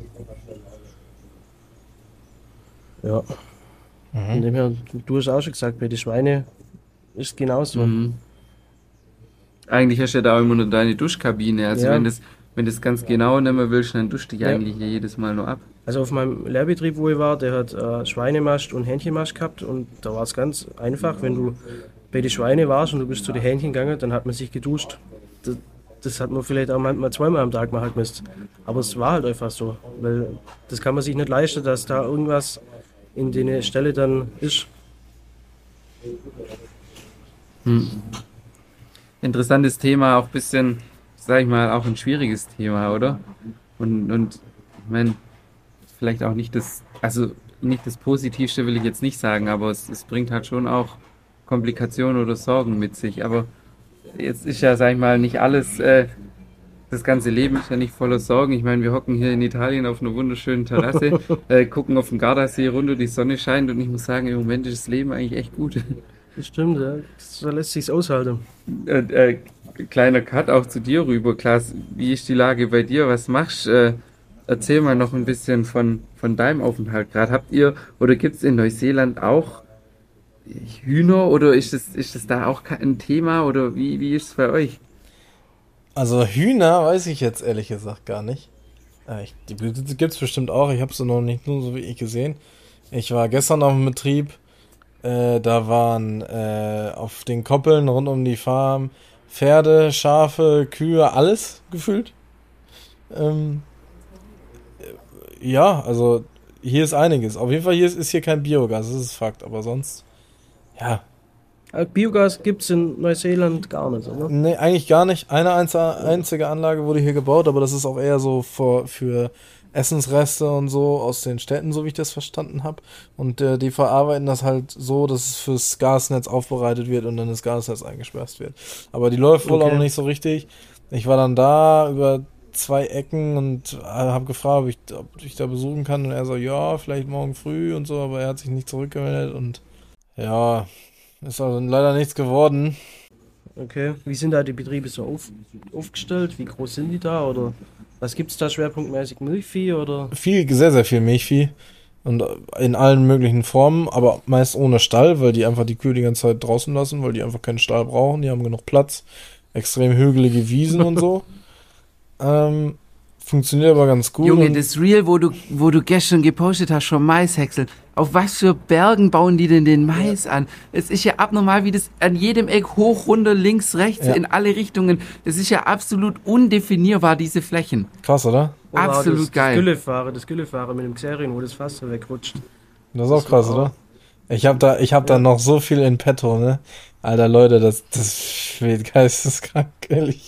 Ja. Von dem her, du hast auch schon gesagt, bei den Schweinen ist es genauso. Eigentlich hast du ja da auch immer nur deine Duschkabine. Also Ja. wenn das ganz genau nehmen willst, dann duschst du dich eigentlich jedes Mal nur ab. Also auf meinem Lehrbetrieb, wo ich war, der hat Schweinemast und Hähnchenmast gehabt und da war es ganz einfach, wenn du bei den Schweine warst und du bist zu den Hähnchen gegangen, dann hat man sich geduscht. Das hat man vielleicht auch manchmal zweimal am Tag machen müssen. Aber es war halt einfach so, weil das kann man sich nicht leisten, dass da irgendwas in der Stelle dann ist. Interessantes Thema, auch ein bisschen, sag ich mal, auch ein schwieriges Thema, oder? Und ich meine, vielleicht auch nicht das Positivste will ich jetzt nicht sagen, aber es bringt halt schon auch Komplikationen oder Sorgen mit sich. Aber jetzt ist ja, sag ich mal, nicht alles, das ganze Leben ist ja nicht voller Sorgen. Ich meine, wir hocken hier in Italien auf einer wunderschönen Terrasse, gucken auf den Gardasee runter, die Sonne scheint und ich muss sagen, im Moment ist das Leben eigentlich echt gut. Das stimmt, ja. So lässt sich's aushalten. Kleiner Cut auch zu dir rüber, Klaas. Wie ist die Lage bei dir? Was machst du? Erzähl mal noch ein bisschen von deinem Aufenthalt gerade. Habt ihr oder gibt es in Neuseeland auch Hühner oder ist das da auch ein Thema oder wie ist es bei euch? Also Hühner weiß ich jetzt ehrlich gesagt gar nicht. Die gibt's bestimmt auch. Ich habe sie noch nicht nur so wie ich gesehen. Ich war gestern auf dem Betrieb. Da waren auf den Koppeln rund um die Farm Pferde, Schafe, Kühe, alles gefühlt. Ja, also hier ist einiges. Auf jeden Fall ist hier kein Biogas, das ist Fakt. Aber sonst, ja. Biogas gibt es in Neuseeland gar nicht, oder? Nee, eigentlich gar nicht. Eine einzige Anlage wurde hier gebaut, aber das ist auch eher so für Essensreste und so aus den Städten, so wie ich das verstanden habe. Und die verarbeiten das halt so, dass es fürs Gasnetz aufbereitet wird und dann das Gasnetz eingespeist wird. Aber die läuft wohl auch noch nicht so richtig. Ich war dann da über 2 Ecken und habe gefragt, ob ich da besuchen kann. Und er so, ja, vielleicht morgen früh und so, aber er hat sich nicht zurückgemeldet und ja, ist also leider nichts geworden. Okay. Wie sind da die Betriebe so aufgestellt? Wie groß sind die da? Oder was gibt es da schwerpunktmäßig? Milchvieh oder? Sehr, sehr viel Milchvieh. Und in allen möglichen Formen, aber meist ohne Stall, weil die einfach die Kühe die ganze Zeit draußen lassen, weil die einfach keinen Stall brauchen. Die haben genug Platz. Extrem hügelige Wiesen und so. Funktioniert aber ganz gut. Junge, das Reel, wo du gestern gepostet hast, schon Maishäcksel. Auf was für Bergen bauen die denn den Mais an? Es ist ja abnormal, wie das an jedem Eck hoch, runter, links, rechts, in alle Richtungen. Das ist ja absolut undefinierbar, diese Flächen. Krass, oder? Absolut geil. Das Güllefahren mit dem Xerin, wo das Fass so wegrutscht. Das ist auch krass, oder? Ich hab da noch so viel in petto, ne? Alter, Leute, das wird geisteskrank, ehrlich.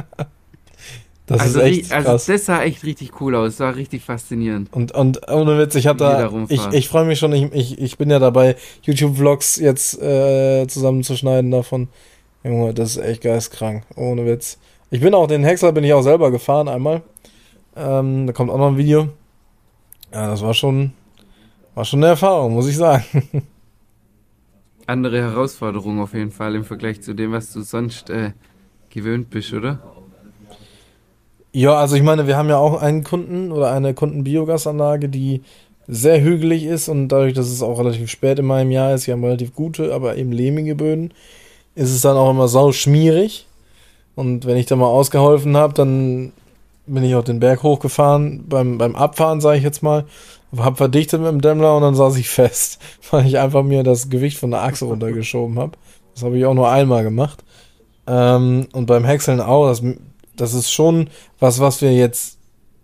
Das ist echt krass. Also das sah echt richtig cool aus, war richtig faszinierend. Und ohne Witz, ich freue mich schon, ich bin ja dabei, YouTube-Vlogs jetzt zusammenzuschneiden davon. Junge, das ist echt geistkrank, ohne Witz. Ich bin auch, den Häcksler bin ich auch selber gefahren einmal. Da kommt auch noch ein Video. Ja, das war schon eine Erfahrung, muss ich sagen. Andere Herausforderung auf jeden Fall im Vergleich zu dem, was du sonst gewöhnt bist, oder? Ja, also ich meine, wir haben ja auch einen Kunden oder eine Kundenbiogasanlage, die sehr hügelig ist und dadurch, dass es auch relativ spät in meinem Jahr ist, wir haben relativ gute, aber eben lehmige Böden, ist es dann auch immer sau schmierig. Und wenn ich da mal ausgeholfen habe, dann bin ich auch den Berg hochgefahren, beim Abfahren, sage ich jetzt mal, hab verdichtet mit dem Dämmler und dann saß ich fest, weil ich einfach mir das Gewicht von der Achse runtergeschoben habe. Das habe ich auch nur einmal gemacht. Und beim Häckseln auch, das ist schon was wir jetzt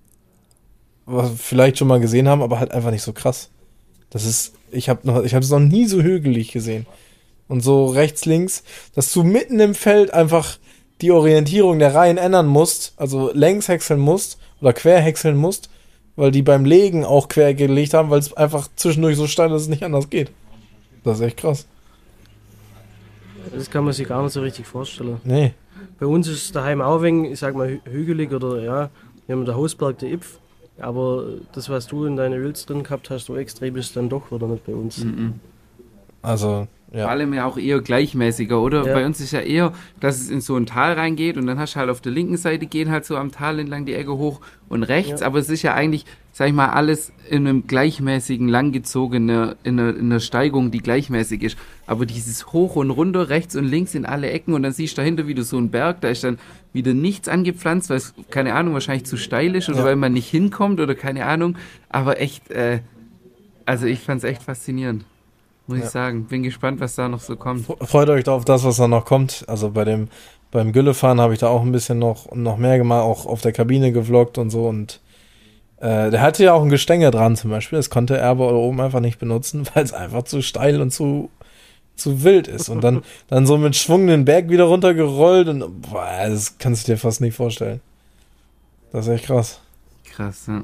vielleicht schon mal gesehen haben, aber halt einfach nicht so krass. Ich habe es noch nie so hügelig gesehen. Und so rechts, links, dass du mitten im Feld einfach die Orientierung der Reihen ändern musst, also längs häckseln musst oder quer häckseln musst, weil die beim Legen auch quer gelegt haben, weil es einfach zwischendurch so steil ist, dass es nicht anders geht. Das ist echt krass. Das kann man sich gar nicht so richtig vorstellen. Nee. Bei uns ist es daheim auch ein wenig, ich sag mal, hügelig oder ja, wir haben den Hausberg der Ipf, aber das, was du in deine Reels drin gehabt hast, so extrem ist dann doch wieder nicht bei uns. Also, ja. Vor allem ja auch eher gleichmäßiger, oder? Ja. Bei uns ist ja eher, dass es in so ein Tal reingeht und dann hast du halt auf der linken Seite gehen halt so am Tal entlang die Ecke hoch und rechts, aber es ist ja eigentlich, sag ich mal, alles in einem gleichmäßigen, langgezogenen, in einer Steigung, die gleichmäßig ist. Aber dieses Hoch und runter, rechts und links in alle Ecken und dann siehst du dahinter wieder so einen Berg, da ist dann wieder nichts angepflanzt, weil es, keine Ahnung, wahrscheinlich zu steil ist oder weil man nicht hinkommt oder keine Ahnung. Aber echt, also ich fand's echt faszinierend. Muss ich sagen. Bin gespannt, was da noch so kommt. Freut euch auf das, was da noch kommt. Also beim Güllefahren habe ich da auch ein bisschen noch mehr gemacht, auch auf der Kabine gevloggt und so. Und der hatte ja auch ein Gestänge dran zum Beispiel. Das konnte er aber oben einfach nicht benutzen, weil es einfach zu steil und zu wild ist. Und dann so mit Schwung den Berg wieder runtergerollt und boah, das kannst du dir fast nicht vorstellen. Das ist echt krass. Krass, ja.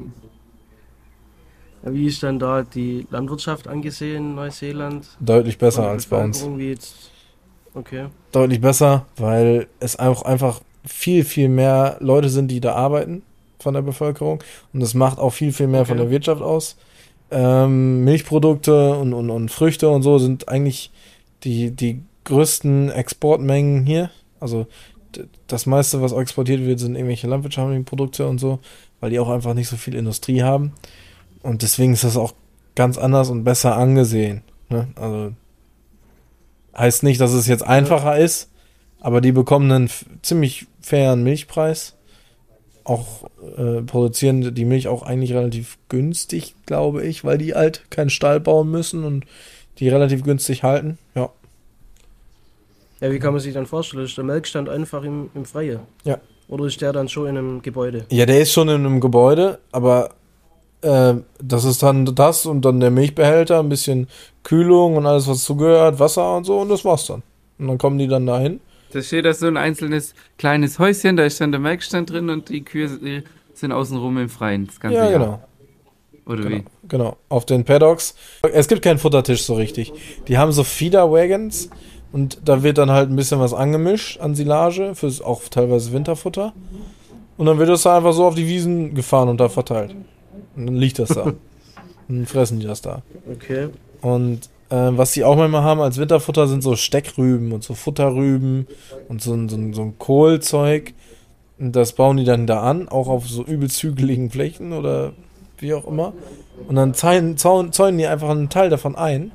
Wie ist dann da die Landwirtschaft angesehen in Neuseeland? Deutlich besser als bei uns. Wie jetzt? Okay. Deutlich besser, weil es auch einfach viel, viel mehr Leute sind, die da arbeiten von der Bevölkerung. Und es macht auch viel, viel mehr von der Wirtschaft aus. Milchprodukte und Früchte und so sind eigentlich die größten Exportmengen hier. Also das meiste, was exportiert wird, sind irgendwelche landwirtschaftlichen Produkte und so, weil die auch einfach nicht so viel Industrie haben. Und deswegen ist das auch ganz anders und besser angesehen. Ne? Also heißt nicht, dass es jetzt einfacher ist, aber die bekommen einen ziemlich fairen Milchpreis. Auch produzieren die Milch auch eigentlich relativ günstig, glaube ich, weil die halt keinen Stall bauen müssen und die relativ günstig halten. Ja. Ja, wie kann man sich dann vorstellen? Ist der Melkstand einfach im Freien? Ja. Oder ist der dann schon in einem Gebäude? Ja, der ist schon in einem Gebäude, aber das ist dann das und dann der Milchbehälter, ein bisschen Kühlung und alles, was zugehört, Wasser und so und das war's dann. Und dann kommen die dann dahin. Da steht da so ein einzelnes kleines Häuschen, da ist dann der Melkstand drin und die Kühe die sind außenrum im Freien das ganze Jahr. Genau. Oder wie? Genau, auf den Paddocks. Es gibt keinen Futtertisch so richtig. Die haben so Feeder-Wagons und da wird dann halt ein bisschen was angemischt an Silage, für auch teilweise Winterfutter. Und dann wird das da einfach so auf die Wiesen gefahren und da verteilt. Und dann liegt das da. Und dann fressen die das da. Okay. Und was die auch manchmal haben als Winterfutter sind so Steckrüben und so Futterrüben und so ein Kohlzeug. Und das bauen die dann da an, auch auf so übelst hügeligen Flächen oder wie auch immer. Und dann zäunen die einfach einen Teil davon ein.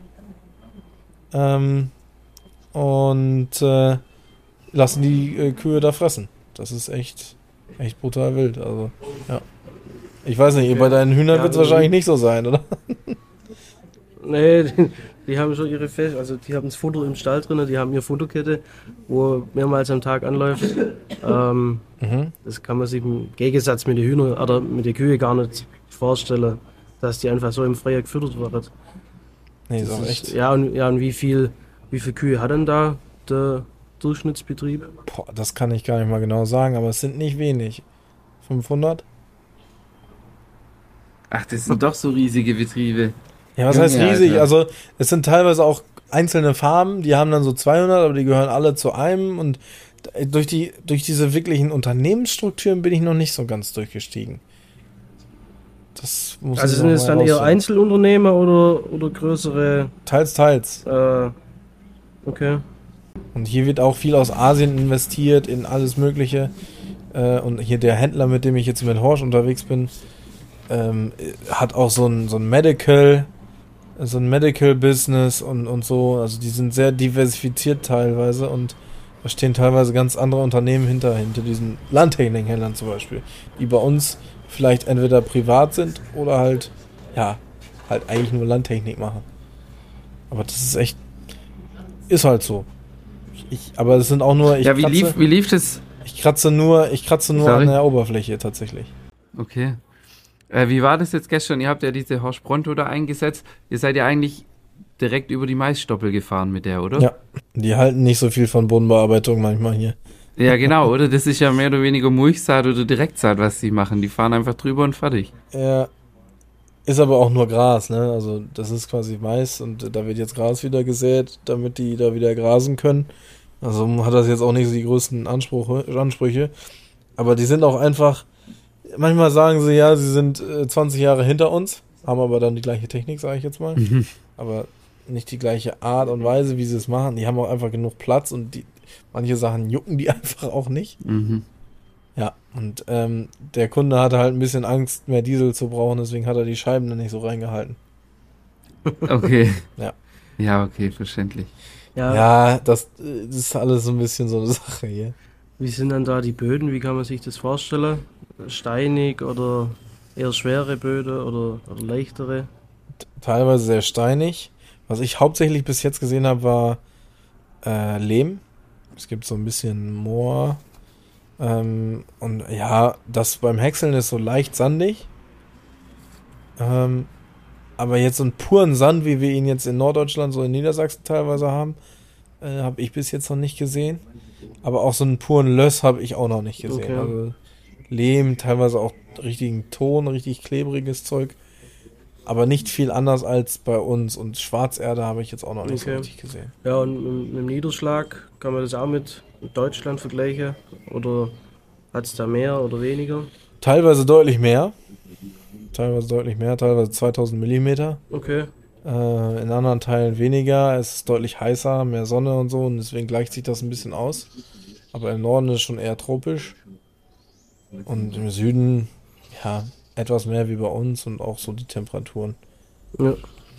Und lassen die Kühe da fressen. Das ist echt brutal wild. Also, ja. Ich weiß nicht, bei deinen Hühnern wird es wahrscheinlich nicht so sein, oder? Nee, die haben schon ihre also die haben das Futter im Stall drin, die haben ihre Futterkette, wo mehrmals am Tag anläuft. Das kann man sich im Gegensatz mit den Hühnern oder mit den Kühen gar nicht vorstellen, dass die einfach so im Freien gefüttert werden. Nee, ist auch echt. Ja, und wie viel Kühe hat denn da der Durchschnittsbetrieb? Boah, das kann ich gar nicht mal genau sagen, aber es sind nicht wenig. 500? Ach, das sind doch so riesige Betriebe. Ja, was heißt riesig? Alter. Also es sind teilweise auch einzelne Farmen, die haben dann so 200, aber die gehören alle zu einem und durch diese wirklichen Unternehmensstrukturen bin ich noch nicht so ganz durchgestiegen. Das muss Also sind es dann eher Einzelunternehmer oder größere? Teils. Okay. Und hier wird auch viel aus Asien investiert in alles Mögliche. Und hier der Händler, mit dem ich jetzt mit Horsch unterwegs bin, hat auch so ein Medical-Business und so. Also die sind sehr diversifiziert teilweise und da stehen teilweise ganz andere Unternehmen hinter diesen Landtechnikhändlern zum Beispiel, die bei uns vielleicht entweder privat sind oder halt eigentlich nur Landtechnik machen. Aber das ist echt, ist halt so. Aber es sind auch nur, wie lief das? Ich kratze nur an der Oberfläche tatsächlich. Okay. Wie war das jetzt gestern? Ihr habt ja diese Horsch Pronto da eingesetzt. Ihr seid ja eigentlich direkt über die Maisstoppel gefahren mit der, oder? Ja, die halten nicht so viel von Bodenbearbeitung manchmal hier. Ja, genau, oder? Das ist ja mehr oder weniger Mulchsaat oder Direktsaat, was die machen. Die fahren einfach drüber und fertig. Ja, Ist aber auch nur Gras, ne? Also das ist quasi Mais und da wird jetzt Gras wieder gesät, damit die da wieder grasen können. Also hat das jetzt auch nicht so die größten Ansprüche. Aber die sind auch einfach, manchmal sagen sie ja, sie sind 20 Jahre hinter uns, haben aber dann die gleiche Technik, sage ich jetzt mal. Aber nicht die gleiche Art und Weise, wie sie es machen. Die haben auch einfach genug Platz und manche Sachen jucken die einfach auch nicht. Ja, und der Kunde hatte halt ein bisschen Angst, mehr Diesel zu brauchen, deswegen hat er die Scheiben dann nicht so reingehalten. Okay. Ja. Ja, okay, verständlich. Ja, das ist alles so ein bisschen so eine Sache hier. Wie sind dann da die Böden? Wie kann man sich das vorstellen? Steinig oder eher schwere Böden oder leichtere? Teilweise sehr steinig. Was ich hauptsächlich bis jetzt gesehen habe, war Lehm. Es gibt so ein bisschen Moor. Und ja, das beim Häckseln ist so leicht sandig. Aber jetzt so einen puren Sand, wie wir ihn jetzt in Norddeutschland, so in Niedersachsen teilweise haben, habe ich bis jetzt noch nicht gesehen. Aber auch so einen puren Löss habe ich auch noch nicht gesehen. Okay. Also Lehm, teilweise auch richtigen Ton, richtig klebriges Zeug. Aber nicht viel anders als bei uns. Und Schwarzerde habe ich jetzt auch noch nicht so richtig gesehen. Ja, und mit dem Niederschlag kann man das auch mit Deutschland vergleichen? Oder hat es da mehr oder weniger? Teilweise deutlich mehr. Teilweise 2000 Millimeter. Okay. In anderen Teilen weniger. Es ist deutlich heißer, mehr Sonne und so. Und deswegen gleicht sich das ein bisschen aus. Aber im Norden ist es schon eher tropisch. Und im Süden, ja, etwas mehr wie bei uns und auch so die Temperaturen. Ja.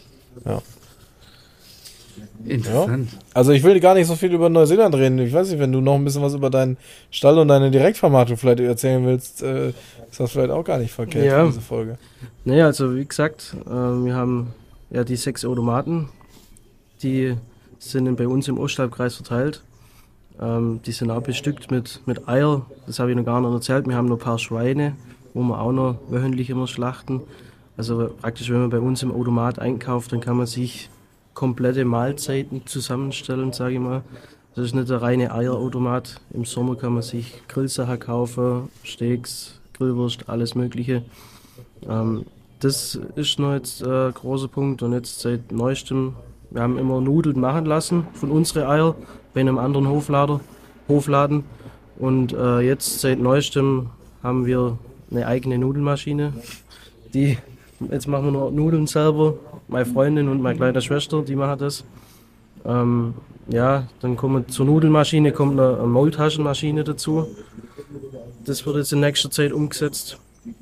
Interessant. Ja. Also ich will gar nicht so viel über Neuseeland reden. Ich weiß nicht, wenn du noch ein bisschen was über deinen Stall und deine Direktvermarktung vielleicht erzählen willst, ist das vielleicht auch gar nicht verkehrt für diese Folge. Naja, also wie gesagt, wir haben ja die 6 Automaten, die sind bei uns im Ostalbkreis verteilt. Die sind auch bestückt mit Eier, das habe ich noch gar nicht erzählt. Wir haben noch ein paar Schweine, wo wir auch noch wöchentlich immer schlachten. Also praktisch, wenn man bei uns im Automat einkauft, dann kann man sich komplette Mahlzeiten zusammenstellen, sage ich mal. Das ist nicht der reine Eierautomat. Im Sommer kann man sich Grillsachen kaufen, Steaks, Grillwurst, alles Mögliche. Das ist noch jetzt ein großer Punkt. Und jetzt seit neuestem, wir haben immer Nudeln machen lassen von unseren Eier bei einem anderen Hofladen. Und jetzt seit neuestem haben wir eine eigene Nudelmaschine. Jetzt machen wir nur Nudeln selber. Meine Freundin und meine kleine Schwester, die machen das. Ja, dann kommt zur Nudelmaschine kommt eine Maultaschenmaschine dazu. Das wird jetzt in nächster Zeit umgesetzt.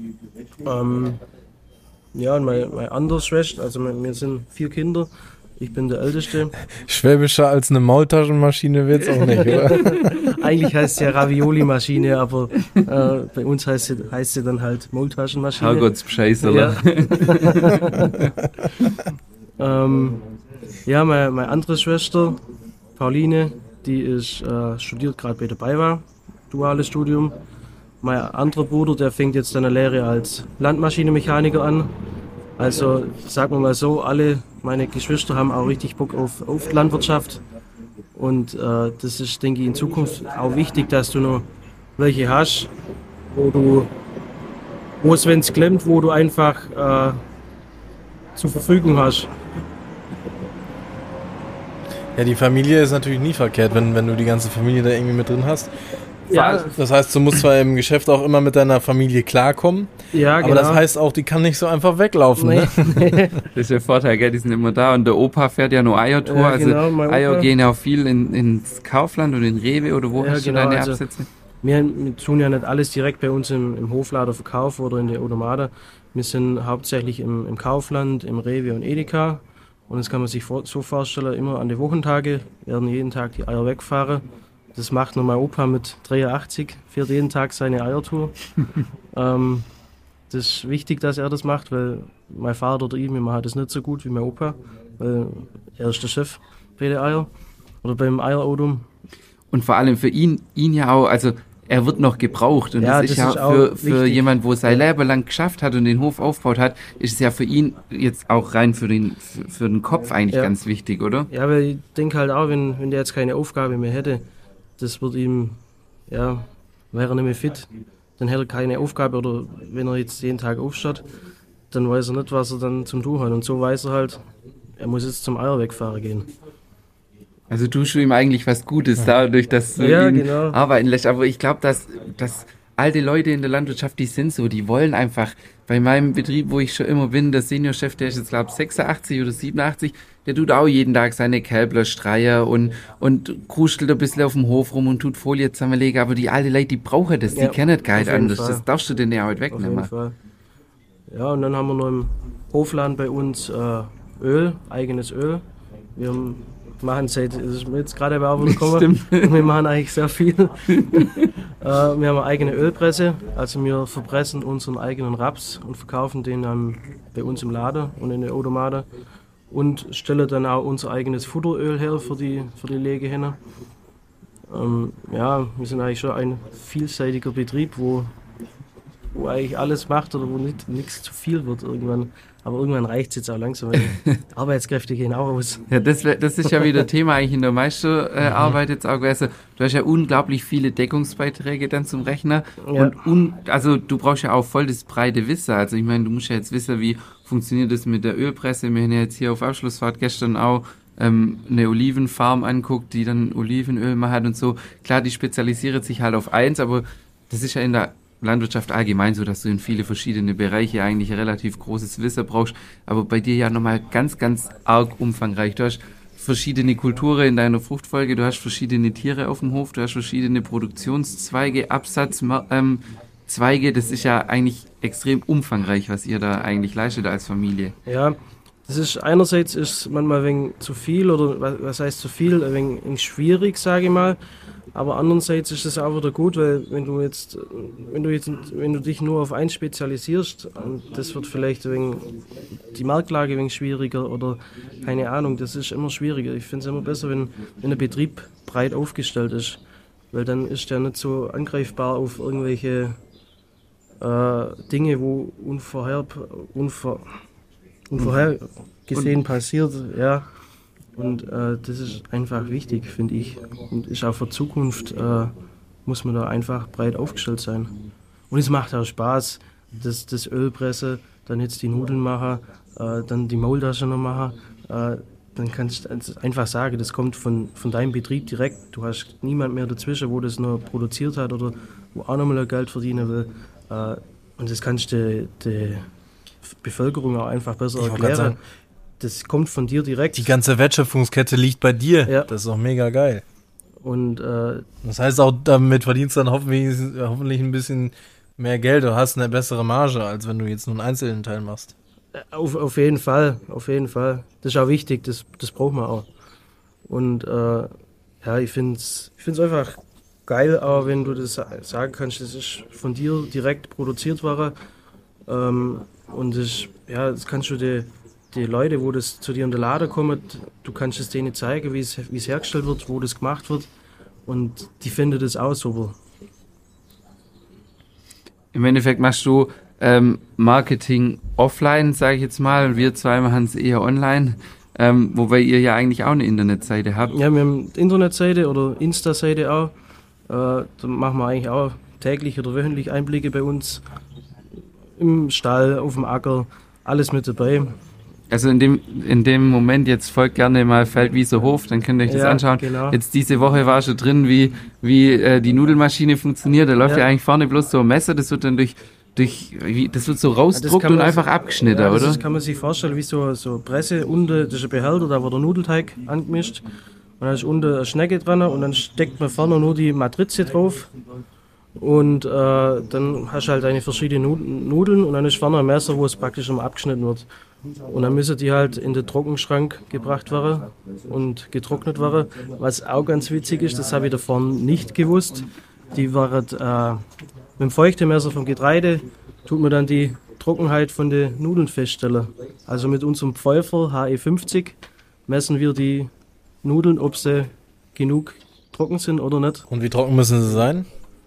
Ja, und meine andere Schwester, also wir sind 4 Kinder. Ich bin der Älteste. Schwäbischer als eine Maultaschenmaschine wird's auch nicht, oder? Eigentlich heißt es ja Ravioli-Maschine, aber bei uns heißt sie dann halt Maultaschenmaschine. Herrgottsbescheißerle. Ja, ja meine andere Schwester, Pauline, die studiert gerade bei der BayWa, duales Studium. Mein anderer Bruder, der fängt jetzt eine Lehre als Landmaschinenmechaniker an. Also sagen wir mal so, alle meine Geschwister haben auch richtig Bock auf Landwirtschaft. Und das ist, denke ich, in Zukunft auch wichtig, dass du noch welche hast, wo es, wenn es klemmt, wo du einfach zur Verfügung hast. Ja, die Familie ist natürlich nie verkehrt, wenn du die ganze Familie da irgendwie mit drin hast. Ja. Das heißt, du musst zwar im Geschäft auch immer mit deiner Familie klarkommen, Ja, aber das heißt auch, die kann nicht so einfach weglaufen. Nee. Ne? Das ist der Vorteil, gell? Die sind immer da und der Opa fährt ja nur Eiertour. Ja, Also genau, mein Eier Opa. gehen ja auch viel ins Kaufland oder in Rewe oder wo Ja, hast du genau, deine also Absätze? Wir tun ja nicht alles direkt bei uns im Hoflader verkaufen oder in der Automate. Wir sind hauptsächlich im Kaufland, im Rewe und Edeka. Und das kann man sich so vorstellen, immer an den Wochentage werden jeden Tag die Eier wegfahren. Das macht nur mein Opa mit 83, fährt jeden Tag seine Eiertour. Das ist wichtig, dass er das macht, weil mein Vater oder ich, wir machen das nicht so gut wie mein Opa, weil er ist der Chef bei den Eier oder beim Eierauto. Und vor allem für ihn ja auch, also er wird noch gebraucht und Ja, das ist das ja ist für wichtig. jemand, wo es sein Leben lang geschafft hat und den Hof aufgebaut hat, ist es ja für ihn jetzt auch rein für den Kopf eigentlich Ja. ganz wichtig, oder? Ja, weil ich denke halt auch, wenn der jetzt keine Aufgabe mehr hätte, das wird ihm, ja, wäre er nicht mehr fit, dann hätte er keine Aufgabe oder wenn er jetzt jeden Tag aufsteht, dann weiß er nicht, was er dann zum Tun hat. Und so weiß er halt, er muss jetzt zum Eier wegfahren gehen. Also tust du ihm eigentlich was Gutes dadurch, dass du ihn arbeiten lässt. Aber ich glaube, dass alte Leute in der Landwirtschaft, die sind so, die wollen einfach, bei meinem Betrieb, wo ich schon immer bin, der Seniorchef, der ist jetzt, glaube ich, 86 oder 87, der tut auch jeden Tag seine Kälbler streichen und kruschelt ein bisschen auf dem Hof rum und tut Folie zusammenlegen. Aber die alte Leute, die brauchen das, die kennen gar nicht anders. Das darfst du denen ja heute wegnehmen. Auf jeden Fall. Ja, und dann haben wir noch im Hofladen bei uns Öl, eigenes Öl. Wir machen ist mir jetzt gerade Werbung gekommen. Wir machen eigentlich sehr viel. Wir haben eine eigene Ölpresse, also wir verpressen unseren eigenen Raps und verkaufen den dann bei uns im Laden und in der Automaten und stellen dann auch unser eigenes Futteröl her für die Legehennen. Ja, wir sind eigentlich schon ein vielseitiger Betrieb, wo eigentlich alles macht oder wo nichts zu viel wird irgendwann. Aber irgendwann reicht es jetzt auch langsam, weil die Arbeitskräfte gehen auch aus. Ja, das ist ja wieder Thema eigentlich in der Meisterarbeit jetzt auch gewesen. Du hast ja unglaublich viele Deckungsbeiträge dann zum Rechner. Ja. Also du brauchst ja auch voll das breite Wissen. Also ich meine, du musst ja jetzt wissen, wie funktioniert das mit der Ölpresse. Wir haben ja jetzt hier auf Abschlussfahrt gestern auch eine Olivenfarm anguckt, die dann Olivenöl macht und so. Klar, die spezialisiert sich halt auf eins, aber das ist ja in der Landwirtschaft allgemein so, dass du in viele verschiedene Bereiche eigentlich ein relativ großes Wissen brauchst, aber bei dir ja nochmal ganz, ganz arg umfangreich. Du hast verschiedene Kulturen in deiner Fruchtfolge, du hast verschiedene Tiere auf dem Hof, du hast verschiedene Produktionszweige, Absatzzweige, das ist ja eigentlich extrem umfangreich, was ihr da eigentlich leistet als Familie. Ja, das ist einerseits ist manchmal ein wenig zu viel, oder was heißt zu viel, ein wenig schwierig, sage ich mal. Aber andererseits ist es auch wieder gut, weil wenn du dich nur auf eins spezialisierst, das wird vielleicht ein wenig, die Marktlage ein wenig schwieriger oder keine Ahnung, das ist immer schwieriger. Ich finde es immer besser, wenn der Betrieb breit aufgestellt ist, weil dann ist der nicht so angreifbar auf irgendwelche Dinge, wo unvorhergesehen passiert, ja. Und das ist einfach wichtig, finde ich. Und ist auch für Zukunft, muss man da einfach breit aufgestellt sein. Und es macht auch Spaß, das Ölpresse, dann jetzt die Nudeln machen, dann die Maultasche noch machen. Dann kannst du einfach sagen, das kommt von deinem Betrieb direkt. Du hast niemand mehr dazwischen, wo das noch produziert hat oder wo auch nochmal Geld verdienen will. Und das kannst du der Bevölkerung auch einfach besser erklären. Das kommt von dir direkt. Die ganze Wertschöpfungskette liegt bei dir. Ja. Das ist auch mega geil. Und das heißt auch, damit verdienst du dann hoffentlich ein bisschen mehr Geld. Du hast eine bessere Marge, als wenn du jetzt nur einen einzelnen Teil machst. Auf jeden Fall. Das ist auch wichtig. Das braucht man auch. Und ja, ich find's einfach geil, auch wenn du das sagen kannst, das ist von dir direkt produziert worden. Und das kannst du die Leute, wo das zu dir in den Laden kommen, du kannst es denen zeigen, wie es hergestellt wird, wo das gemacht wird, und die finden das auch super. Im Endeffekt machst du Marketing offline, sage ich jetzt mal, und wir zwei machen es eher online, wobei ihr ja eigentlich auch eine Internetseite habt. Ja, wir haben eine Internetseite oder Insta-Seite auch, da machen wir eigentlich auch täglich oder wöchentlich Einblicke bei uns im Stall, auf dem Acker, alles mit dabei. Also in dem Moment, jetzt folgt gerne mal Feldwiese Hof, dann könnt ihr euch das anschauen. Genau. Jetzt diese Woche war schon drin, wie die Nudelmaschine funktioniert. Da läuft ja eigentlich vorne bloß so ein Messer, das wird dann das wird so rausdruckt und einfach abgeschnitten, oder? Das kann man sich vorstellen wie so Presse. Unten, das ist ein Behälter, da wird der Nudelteig angemischt. Und dann ist unten eine Schnecke dran und dann steckt man vorne nur die Matrize drauf. Und dann hast du halt deine verschiedenen Nudeln und dann ist vorne ein Messer, wo es praktisch immer abgeschnitten wird. Und dann müssen die halt in den Trockenschrank gebracht werden und getrocknet werden. Was auch ganz witzig ist, das habe ich davon nicht gewusst. Die waren mit dem Feuchtemesser vom Getreide, tut man dann die Trockenheit von den Nudeln feststellen. Also mit unserem Pfeifer HE50 messen wir die Nudeln, ob sie genug trocken sind oder nicht. Und wie trocken müssen sie sein?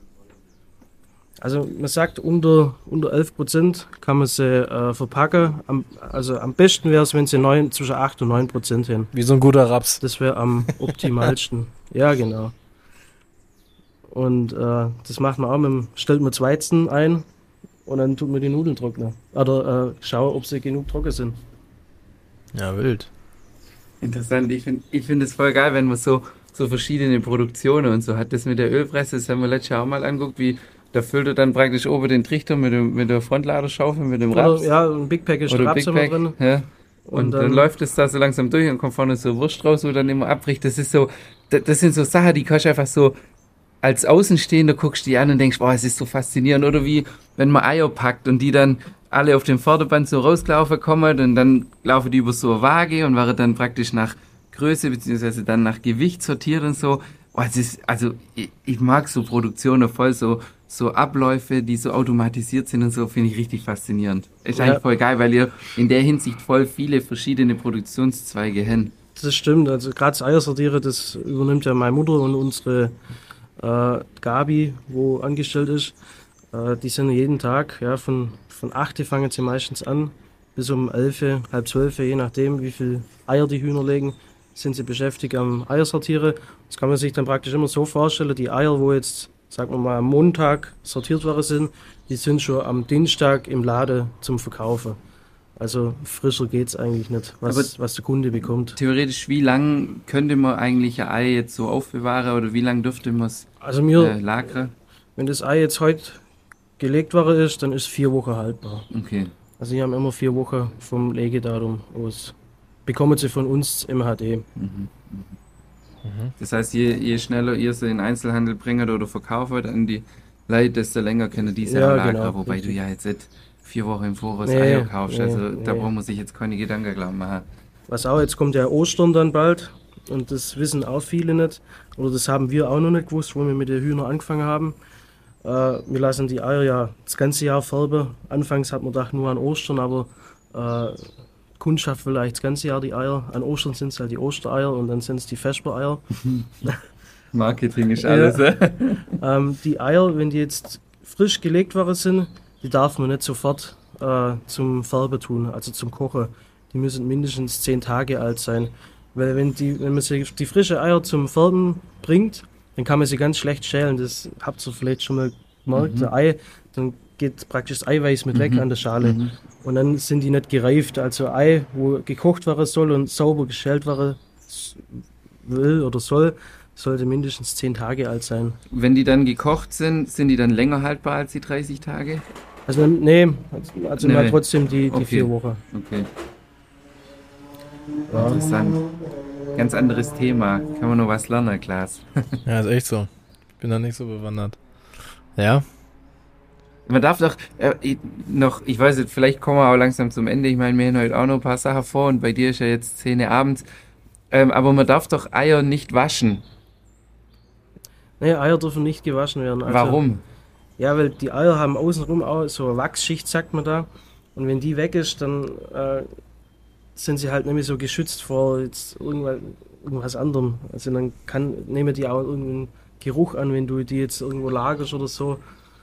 Also man sagt, unter 11% kann man sie verpacken. Am besten wäre es, wenn sie zwischen 8 und 9% hin. Wie so ein guter Raps. Das wäre am optimalsten. Ja, genau. Und das macht man auch stellt man das Weizen ein und dann tut man die Nudeln trocknen. Oder schaue, ob sie genug trocken sind. Ja, wild. Interessant. Ich finde es voll geil, wenn man so verschiedene Produktionen und so hat. Das mit der Ölpresse, das haben wir letztes Jahr auch mal angeguckt, wie da füllt er dann praktisch oben den Trichter mit der Frontladerschaufel, mit dem Raps. Oder, ja, ein Big Pack ist Raps immer drin. Ja. Und dann läuft es da so langsam durch und kommt vorne so Wurst raus, wo dann immer abbricht. Das ist so, das sind so Sachen, die kannst du einfach so als Außenstehender guckst du die an und denkst, boah, es ist so faszinierend. Oder wie, wenn man Eier packt und die dann alle auf dem Vorderband so rausgelaufen kommen und dann laufen die über so eine Waage und waren dann praktisch nach Größe beziehungsweise dann nach Gewicht sortiert und so. Oh, es ist, also ich mag so Produktionen voll, so Abläufe, die so automatisiert sind und so, finde ich richtig faszinierend. Ist eigentlich voll geil, weil ihr in der Hinsicht voll viele verschiedene Produktionszweige habt. Das stimmt, also gerade das Eiersortieren, das übernimmt ja meine Mutter und unsere Gabi, wo angestellt ist. Die sind jeden Tag, ja, von 8 fangen sie meistens an, bis um 11, halb 12, je nachdem, wie viel Eier die Hühner legen, sind sie beschäftigt am Eiersortieren. Das kann man sich dann praktisch immer so vorstellen, die Eier, wo jetzt, sagen wir mal, am Montag sortiert worden sind, die sind schon am Dienstag im Laden zum Verkaufen. Also frischer geht's eigentlich nicht, was der Kunde bekommt. Theoretisch, wie lang könnte man eigentlich ein Ei jetzt so aufbewahren oder wie lange dürfte man es lagern? Wenn das Ei jetzt heute gelegt worden ist, dann ist 4 Wochen haltbar. Okay. Also die haben immer 4 Wochen vom Legedatum aus. Bekommen sie von uns MHD. Das heißt, je schneller ihr sie in den Einzelhandel bringt oder verkauft an die Leute, desto länger können die sie auch lagern. Genau, wobei richtig. Du ja jetzt nicht 4 Wochen im Voraus Eier kaufst. Also da braucht man sich jetzt keine Gedanken glauben machen. Was auch, jetzt kommt ja Ostern dann bald. Und das wissen auch viele nicht. Oder das haben wir auch noch nicht gewusst, wo wir mit den Hühnern angefangen haben. Wir lassen die Eier ja das ganze Jahr färben. Anfangs hat man gedacht nur an Ostern, aber Kundschaft will eigentlich das ganze Jahr die Eier. An Ostern sind es halt die Ostereier und dann sind es die Vespereier. Marketing ist alles. Die Eier, wenn die jetzt frisch gelegt worden sind, die darf man nicht sofort zum Färben tun, also zum Kochen. Die müssen mindestens 10 Tage alt sein. Weil wenn man die frische Eier zum Färben bringt, dann kann man sie ganz schlecht schälen. Das habt ihr vielleicht schon mal gemerkt. Der Ei, dann geht praktisch das Eiweiß mit weg an der Schale. Und dann sind die nicht gereift. Also Ei, wo gekocht werden soll und sauber geschält werden will oder soll, sollte mindestens 10 Tage alt sein. Wenn die dann gekocht sind, sind die dann länger haltbar als die 30 Tage? Also nee, mal trotzdem die 4 Wochen. Okay. Ja. Interessant. Ganz anderes Thema. Kann man noch was lernen, Klaas? Ja, ist echt so. Ich bin da nicht so bewandert. Ja. Man darf doch ich weiß nicht, vielleicht kommen wir auch langsam zum Ende. Ich meine, wir haben heute auch noch ein paar Sachen vor und bei dir ist ja jetzt 10 Uhr abends. Aber man darf doch Eier nicht waschen. Nee, Eier dürfen nicht gewaschen werden. Also, warum? Ja, weil die Eier haben außenrum auch so eine Wachsschicht, sagt man da. Und wenn die weg ist, dann sind sie halt nicht mehr so geschützt vor jetzt irgendwas anderem. Also dann nehmen die auch irgendeinen Geruch an, wenn du die jetzt irgendwo lagerst oder so.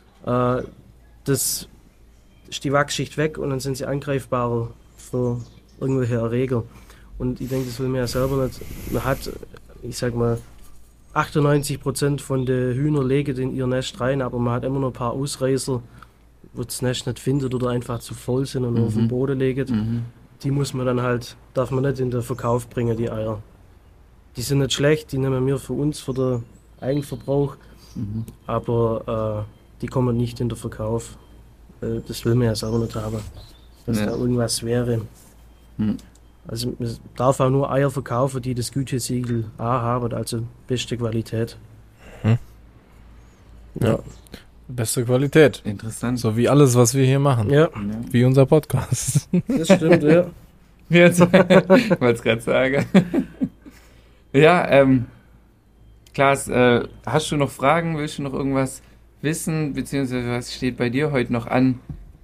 Das ist die Wachsschicht weg und dann sind sie angreifbarer für irgendwelche Erreger. Und ich denke, das will man ja selber nicht. Man hat, ich sag mal, 98% von den Hühnern legen in ihr Nest rein, aber man hat immer noch ein paar Ausreißer, wo das Nest nicht findet oder einfach zu voll sind und nur auf den Boden legen. Die muss man dann halt, darf man nicht in den Verkauf bringen, die Eier. Die sind nicht schlecht, die nehmen wir für uns, für den Eigenverbrauch, aber die kommen nicht in den Verkauf. Das will man ja selber nicht haben, dass da irgendwas wäre. Also man darf auch nur Eier verkaufen, die das Gütesiegel A haben, also beste Qualität. Ja. Beste Qualität. Interessant. So wie alles, was wir hier machen. Ja. Wie unser Podcast. Das stimmt, ja. Ich wollte es gerade sagen. Ja, Klaas, hast du noch Fragen? Willst du noch irgendwas wissen? Beziehungsweise was steht bei dir heute noch an?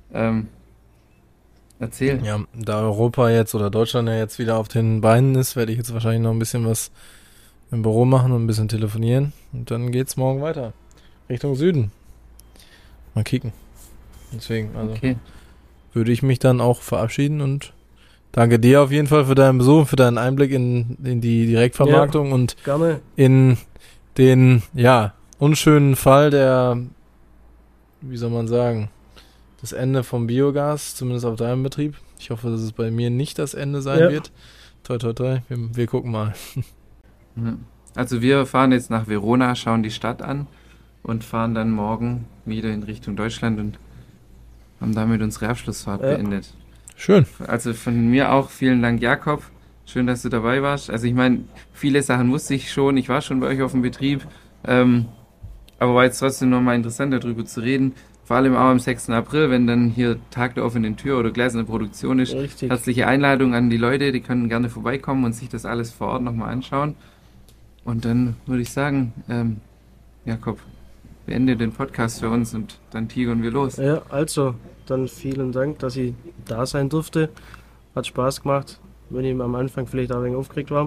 Erzähl. Ja, da Europa jetzt oder Deutschland ja jetzt wieder auf den Beinen ist, werde ich jetzt wahrscheinlich noch ein bisschen was im Büro machen und ein bisschen telefonieren. Und dann geht's morgen weiter. Richtung Süden. Mal kicken. Deswegen, also würde ich mich dann auch verabschieden und danke dir auf jeden Fall für deinen Besuch, für deinen Einblick in die Direktvermarktung und gerne. In den, unschönen Fall der, wie soll man sagen, das Ende vom Biogas, zumindest auf deinem Betrieb. Ich hoffe, dass es bei mir nicht das Ende sein wird. Toi, toi, toi. Wir gucken mal. Also wir fahren jetzt nach Verona, schauen die Stadt an und fahren dann morgen wieder in Richtung Deutschland und haben damit unsere Abschlussfahrt beendet. Schön. Also von mir auch vielen Dank, Jakob. Schön, dass du dabei warst. Also ich meine, viele Sachen wusste ich schon. Ich war schon bei euch auf dem Betrieb. Aber war jetzt trotzdem nochmal interessant, darüber zu reden. Vor allem auch am 6. April, wenn dann hier Tag der offenen Tür oder Gläserne Produktion ist. Richtig. Herzliche Einladung an die Leute, die können gerne vorbeikommen und sich das alles vor Ort nochmal anschauen. Und dann würde ich sagen, Jakob, beende den Podcast für uns und dann tigern wir los. Ja, also, dann vielen Dank, dass ich da sein durfte. Hat Spaß gemacht, wenn ich am Anfang vielleicht auch ein wenig aufgeregt war.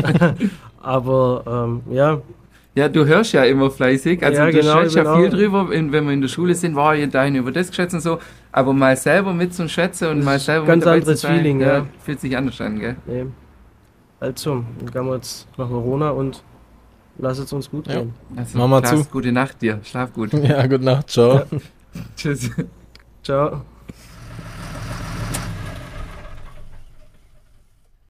Aber, ja. Ja, du hörst ja immer fleißig, also ja, du genau, schätzt ja viel drüber, wenn wir in der Schule sind, wow, da über das geschätzt und so, aber mal selber mit zum Schätzen und mal selber ganz mit dabei anderes zu sein, Feeling, ja. Fühlt sich anders an, gell? Nee. Also, dann gehen wir jetzt nach Verona und lass es uns gut gehen. Also, Mach mal Klaas, zu. Gute Nacht dir, schlaf gut. Ja, gute Nacht, ciao. Tschüss. Ciao.